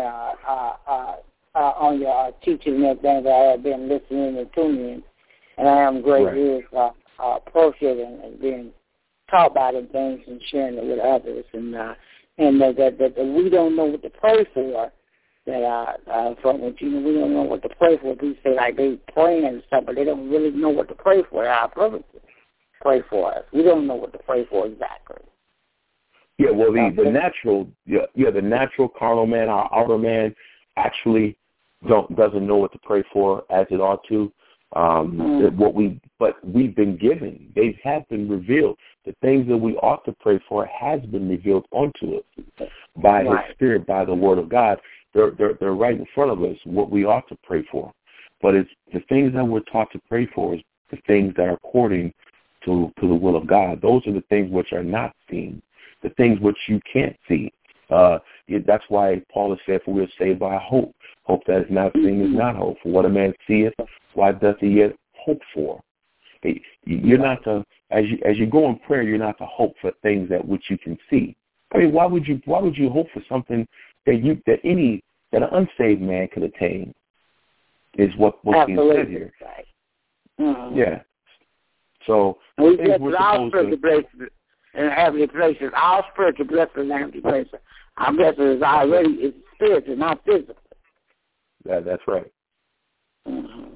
on your teaching and everything that I have been listening and tuning in, and I am greatly appreciating and being taught about them things and sharing it with others, and that we don't know what to pray for. From what we don't know what to pray for. We say like they praying and stuff, but they don't really know what to pray for. Our brothers pray for us. We don't know what to pray for exactly. Yeah, well, the natural carnal man, our outer man, actually doesn't know what to pray for as it ought to. But we've been given. They have been revealed. The things that we ought to pray for has been revealed unto us by His Spirit, by the Word of God. They're right in front of us, what we ought to pray for. But it's the things that we're taught to pray for is the things that are according to the will of God. Those are the things which are not seen, the things which you can't see. That's why Paul has said, for we are saved by hope. Hope that is not seen is not hope. For what a man seeth, why doth he yet hope for? You're not to, as you go in prayer, you're not to hope for things that which you can see. I mean, why would you hope for something that an unsaved man could attain? Is what's being said here. Right. Yeah. So we get to our spiritual places and heavenly places. Our spiritual blessings and heavenly places. Our blessing is already spiritual, not physical. That's right. Mm-hmm.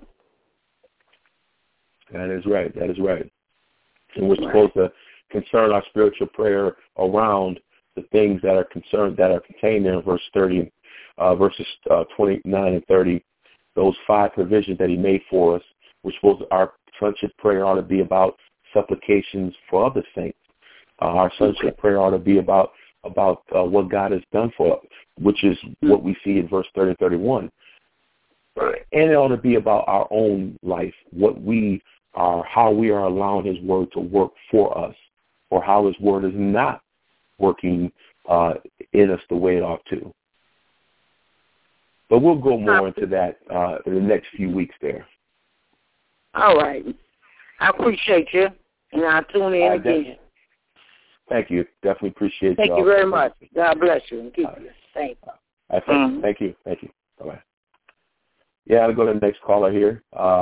That is right. And we're supposed to concern our spiritual prayer around the things that are contained there in verse 30, verses 29 and 30. Those 5 provisions that He made for us. Our sonship prayer ought to be about supplications for other saints. Our sonship prayer ought to be about what God has done for us, which is what we see in verse 30 and 31. And it ought to be about our own life, how we are allowing His Word to work for us, or how His Word is not working in us the way it ought to. But we'll go more into that in the next few weeks there. All right. I appreciate you, and I'll tune in again. Thank you. Definitely appreciate you. Thank you very much. God bless you and keep you. Thank you. Thank you. Bye-bye. Yeah, I'll go to the next caller here.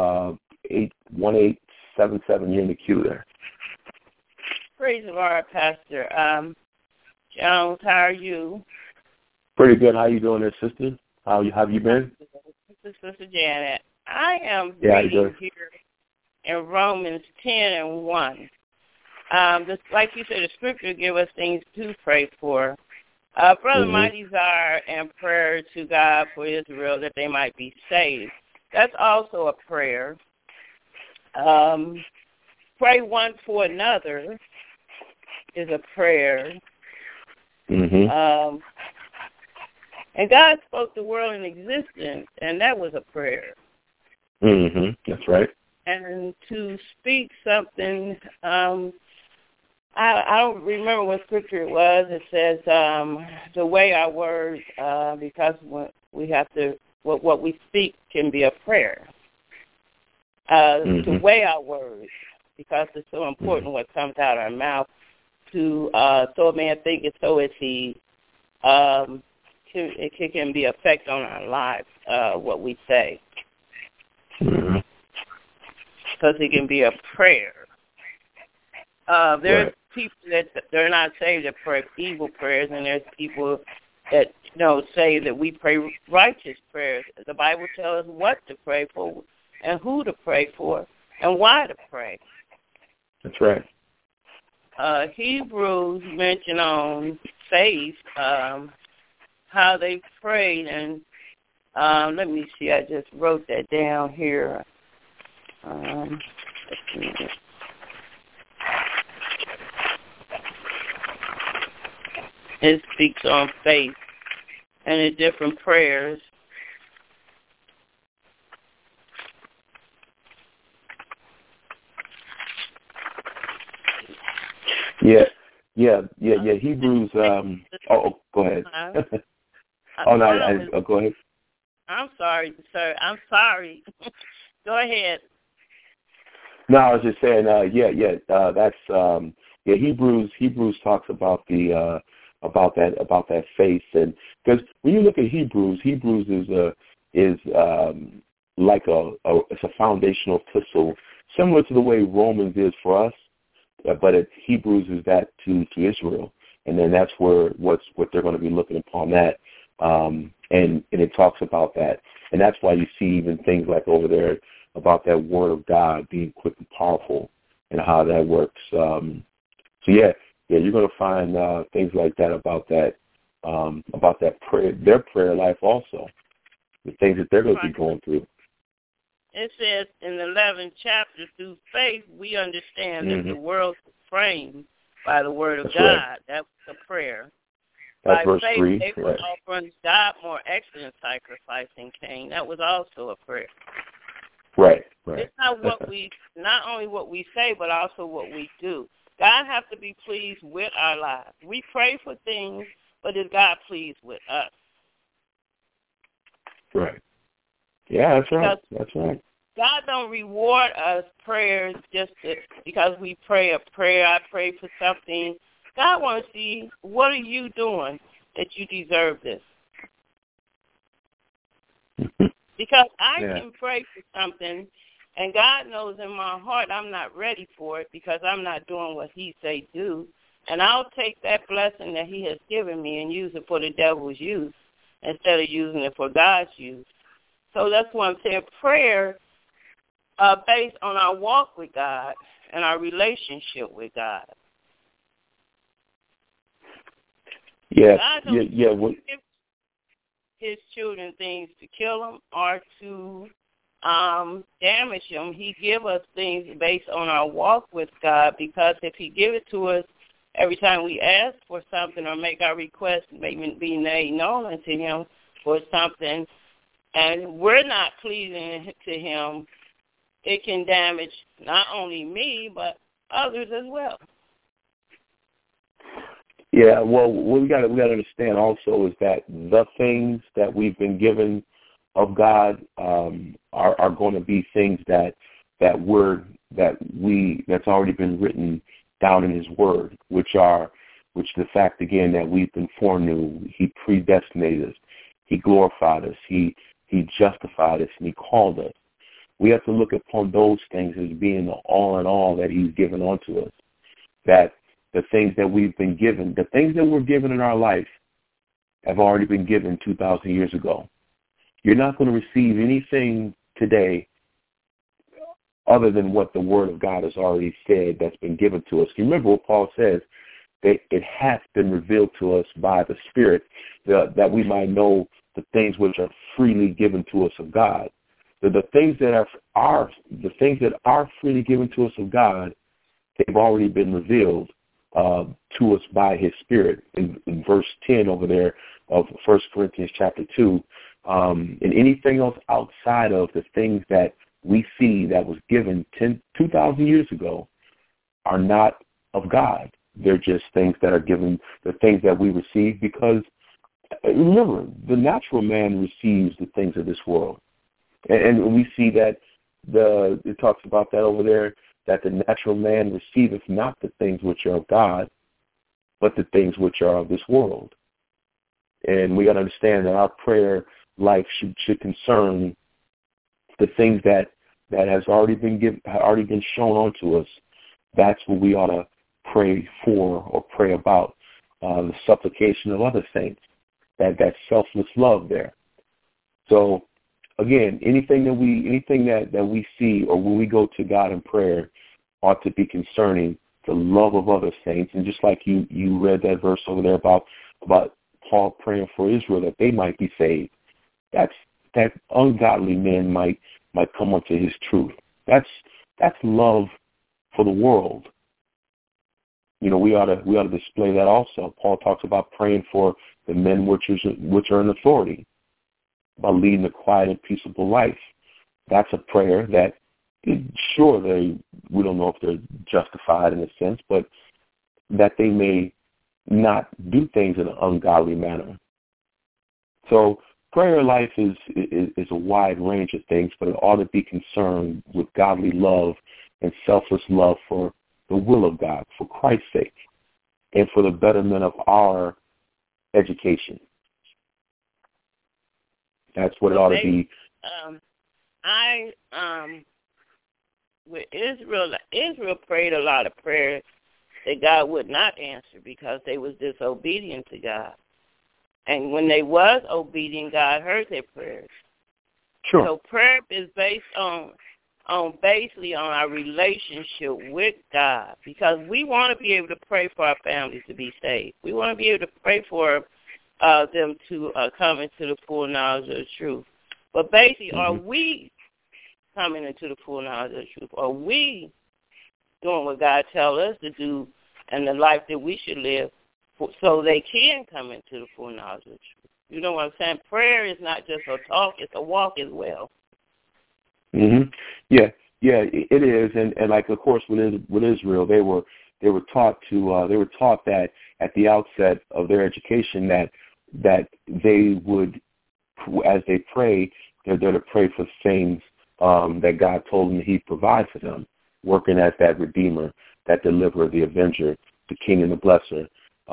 81877, you're in the queue there. Praise the Lord, Pastor. Jones, how are you? Pretty good. How you doing there, sister? How have you been? This is Sister Janet. I am reading here in Romans 10 and 1. Like you said, the Scripture give us things to pray for. Brother my desire and prayer to God for Israel that they might be saved. That's also a prayer. Pray one for another is a prayer. And God spoke the world in existence, and that was a prayer. That's right. And to speak something, I don't remember what scripture it was. It says the way our words, because we have to, what we speak can be a prayer. To weigh our words, because it's so important what comes out of our mouth. So a man thinketh, so is he. It can be effect on our lives, what we say. because it can be a prayer. There's people that they're not saved that pray evil prayers, and there's people that say that we pray righteous prayers. The Bible tells us what to pray for and who to pray for and why to pray. That's right. Hebrews mention on faith how they prayed, and let me see, I just wrote that down here. It speaks on faith and the different prayers. Yeah. Hebrews. Go ahead. Go ahead. I'm sorry, sir. I'm sorry. Go ahead. No, I was just saying. That's Hebrews talks about the about that faith, and because when you look at Hebrews is like it's a foundational epistle, similar to the way Romans is for us. But Hebrews is that to Israel, and then that's what they're going to be looking upon that, and it talks about that, and that's why you see even things like over there about that word of God being quick and powerful, and how that works. You're going to find things like that about that prayer, their prayer life also, the things that they're going to be going through. It says in the 11th chapter, through faith, we understand that the world was framed by the word of God. Right. That was a prayer. That's by verse faith, 3. they were offering God more excellent sacrifice than Cain. That was also a prayer. Right. It's not only what we say, but also what we do. God has to be pleased with our lives. We pray for things, but is God pleased with us? Right. Yeah, that's right. That's right. God don't reward us prayers just because we pray a prayer. I pray for something. God wants to see, what are you doing that you deserve this? Because I can pray for something, and God knows in my heart I'm not ready for it because I'm not doing what he say do. And I'll take that blessing that he has given me and use it for the devil's use instead of using it for God's use. So that's why I'm saying prayer based on our walk with God and our relationship with God. Yeah, God don't give his children things to kill them or to damage them. He give us things based on our walk with God, because if he give it to us every time we ask for something or make our request, maybe be made known unto him for something, and we're not pleasing to him, it can damage not only me, but others as well. Yeah, well, what we got to understand also is that the things that we've been given of God are going to be things that's already been written down in his word, which the fact again that we've been foreknew, he predestinated us, he glorified us, he justified us, and he called us. We have to look upon those things as being the all in all that he's given unto us. That the things that we've been given, the things that we're given in our life have already been given 2,000 years ago. You're not going to receive anything today other than what the Word of God has already said that's been given to us. You remember what Paul says, that it has been revealed to us by the Spirit, that we might know the things which are freely given to us of God. The things that are freely given to us of God, they've already been revealed to us by his Spirit. In verse 10 over there of 1 Corinthians chapter 2, and anything else outside of the things that we see that was given 2,000 years ago are not of God. They're just things that are given, the things that we receive, because remember, the natural man receives the things of this world. And we see that it talks about that over there, that the natural man receiveth not the things which are of God, but the things which are of this world. And we got to understand that our prayer life should concern the things that that has already been shown onto us, that's what we ought to pray for or pray about. The supplication of other saints, that selfless love there. So again, anything that we see or when we go to God in prayer ought to be concerning the love of other saints. And just like you read that verse over there about Paul praying for Israel that they might be saved, that ungodly men might come unto his truth. That's love for the world. We ought to display that also. Paul talks about praying for the men which are in authority, about leading a quiet and peaceable life. That's a prayer that, sure, we don't know if they're justified in a sense, but that they may not do things in an ungodly manner. So prayer life is a wide range of things, but it ought to be concerned with godly love and selfless love for the will of God, for Christ's sake, and for the betterment of our education. That's what it ought to be. With Israel prayed a lot of prayers that God would not answer because they was disobedient to God. And when they was obedient, God heard their prayers. Sure. So prayer is based on basically on our relationship with God, because we want to be able to pray for our families to be saved. We want to be able to pray for them to come into the full knowledge of the truth. But basically, are we coming into the full knowledge of the truth? Are we doing what God tells us to do and the life that we should live so they can come into the full knowledge of the truth? You know what I'm saying? Prayer is not just a talk, it's a walk as well. Mm-hmm. Yeah, it is, and like of course with Israel, they were taught that at the outset of their education that they would, as they pray, they're there to pray for things that God told them that He'd provide for them, working as that Redeemer, that Deliverer, the Avenger, the King and the Blesser.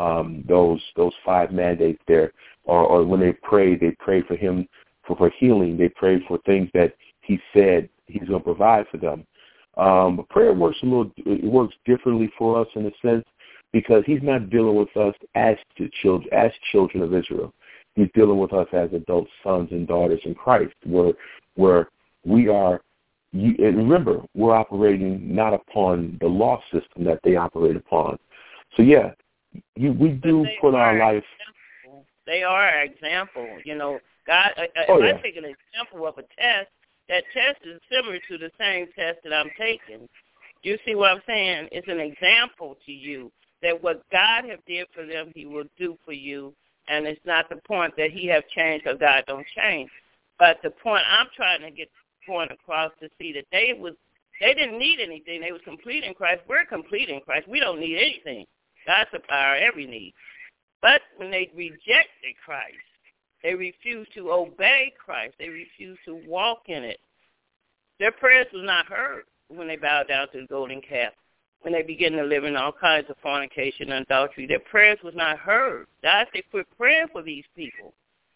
Those 5 mandates there, or when they prayed for Him for healing. They prayed for things that He said He's going to provide for them. But prayer works differently for us in a sense, because He's not dealing with us as children of Israel. He's dealing with us as adult sons and daughters in Christ, where we are. And remember, we're operating not upon the law system that they operate upon. So yeah, we do put our life. They are our example. God. I take an example of a test. That test is similar to the same test that I'm taking. You see what I'm saying? It's an example to you that what God have did for them, He will do for you. And it's not the point that He have changed, because God don't change. But the point I'm trying to get the point across to see that they didn't need anything. They was complete in Christ. We're complete in Christ. We don't need anything. God supplies our every need. But when they rejected Christ, they refused to obey Christ. They refused to walk in it. Their prayers was not heard when they bowed down to the golden calf, when they began to live in all kinds of fornication and adultery. Their prayers was not heard. God said, quit praying for these people.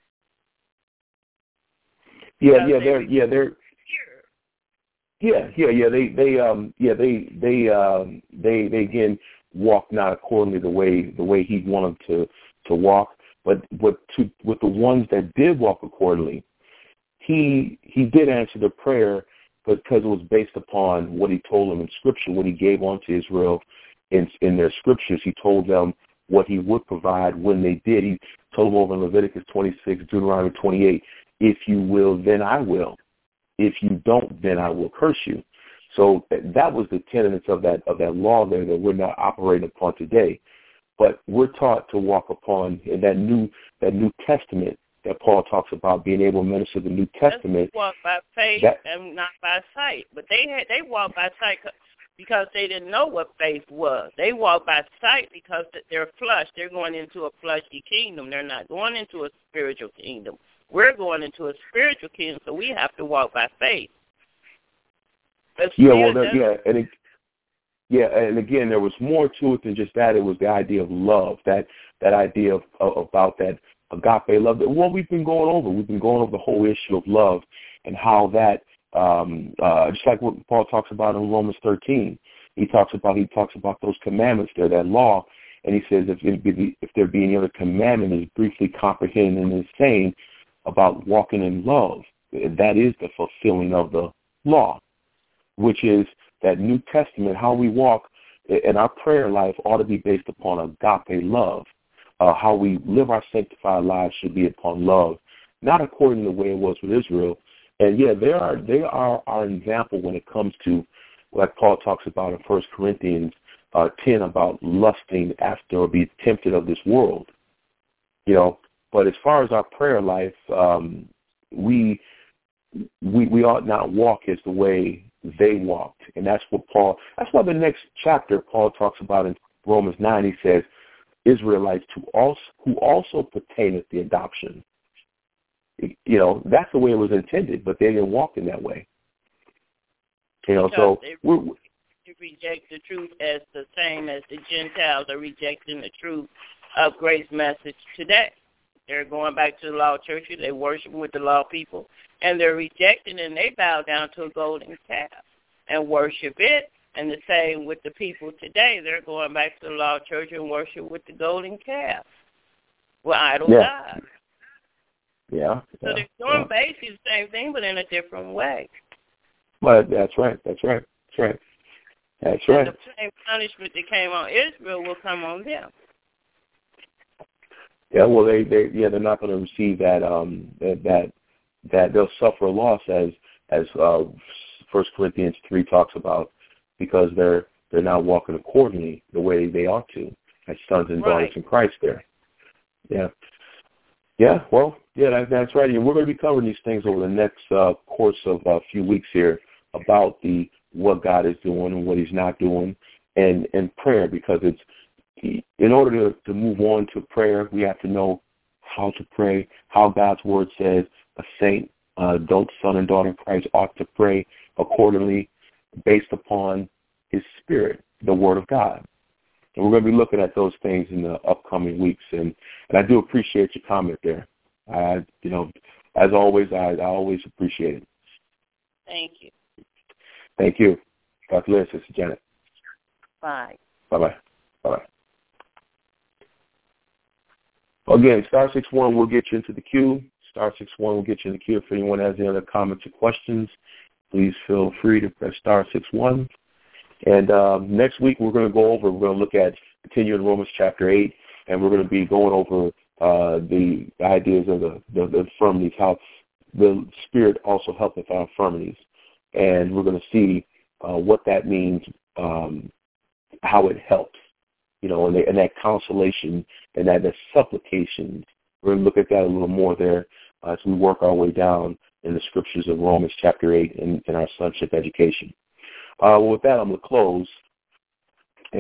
They again walk not accordingly the way He wanted them to walk. But with the ones that did walk accordingly, he did answer the prayer, but because it was based upon what He told them in Scripture, what He gave unto Israel in their Scriptures. He told them what He would provide when they did. He told them over in Leviticus 26, Deuteronomy 28, if you will, then I will. If you don't, then I will curse you. So that was the tenets of that law there that we're not operating upon today. But we're taught to walk upon in that New Testament that Paul talks about, being able to minister the New Testament. They walk by faith and not by sight. But they walk by sight because they didn't know what faith was. They walk by sight because they're flesh. They're going into a fleshy kingdom. They're not going into a spiritual kingdom. We're going into a spiritual kingdom, so we have to walk by faith. And again, there was more to it than just that. It was the idea of love, that idea about that agape love. Well, we've been going over the whole issue of love and how that just like what Paul talks about in Romans 13. He talks about those commandments there, that law, and he says if there be any other commandment is briefly comprehended in the saying about walking in love. That is the fulfilling of the law, which is that New Testament, how we walk in our prayer life ought to be based upon agape love. How we live our sanctified lives should be upon love, not according to the way it was with Israel. And yeah, they are our example when it comes to, like Paul talks about in 1 Corinthians 10 about lusting after or be tempted of this world. But as far as our prayer life, we ought not walk as the way they walked. And that's why the next chapter Paul talks about in Romans 9, he says, Israelites who also pertain to the adoption. That's the way it was intended, but they didn't walk in that way. So they reject the truth as the same as the Gentiles are rejecting the truth of grace message today. They're going back to the law churches. They worship with the law people, and they're rejecting and they bow down to a golden calf and worship it. And the same with the people today. They're going back to the law church and worship with the golden calf. Well, idol God. Yeah. So they're doing basically the same thing, but in a different way. Well, that's right. And the same punishment that came on Israel will come on them. Yeah, well, they're not going to receive that they'll suffer a loss as 1 Corinthians 3 talks about, because they're not walking accordingly the way they ought to, as sons and daughters in Christ there. Yeah. Yeah, well, that's right. And we're going to be covering these things over the next course of a few weeks here about what God is doing and what he's not doing, and prayer, because it's in order to move on to prayer, we have to know how to pray, how God's word says a saint, son and daughter in Christ ought to pray accordingly based upon his spirit, the word of God. And we're going to be looking at those things in the upcoming weeks. And I do appreciate your comment there. As always, I always appreciate it. Thank you. Thank you. Dr. Liz, Sister Janet. Bye. Bye-bye. Bye-bye. Again, *61 will get you into the queue. *61 will get you in the queue. If anyone has any other comments or questions, please feel free to press *61. And next week we're going to look at continuing Romans chapter 8, and we're going to be going over the ideas of the infirmities, how the Spirit also helps with our infirmities. And we're going to see what that means, how it helps, and that consolation and that supplication. We're going to look at that a little more there as we work our way down in the scriptures of Romans chapter 8 in our sonship education. With that, I'm going to close.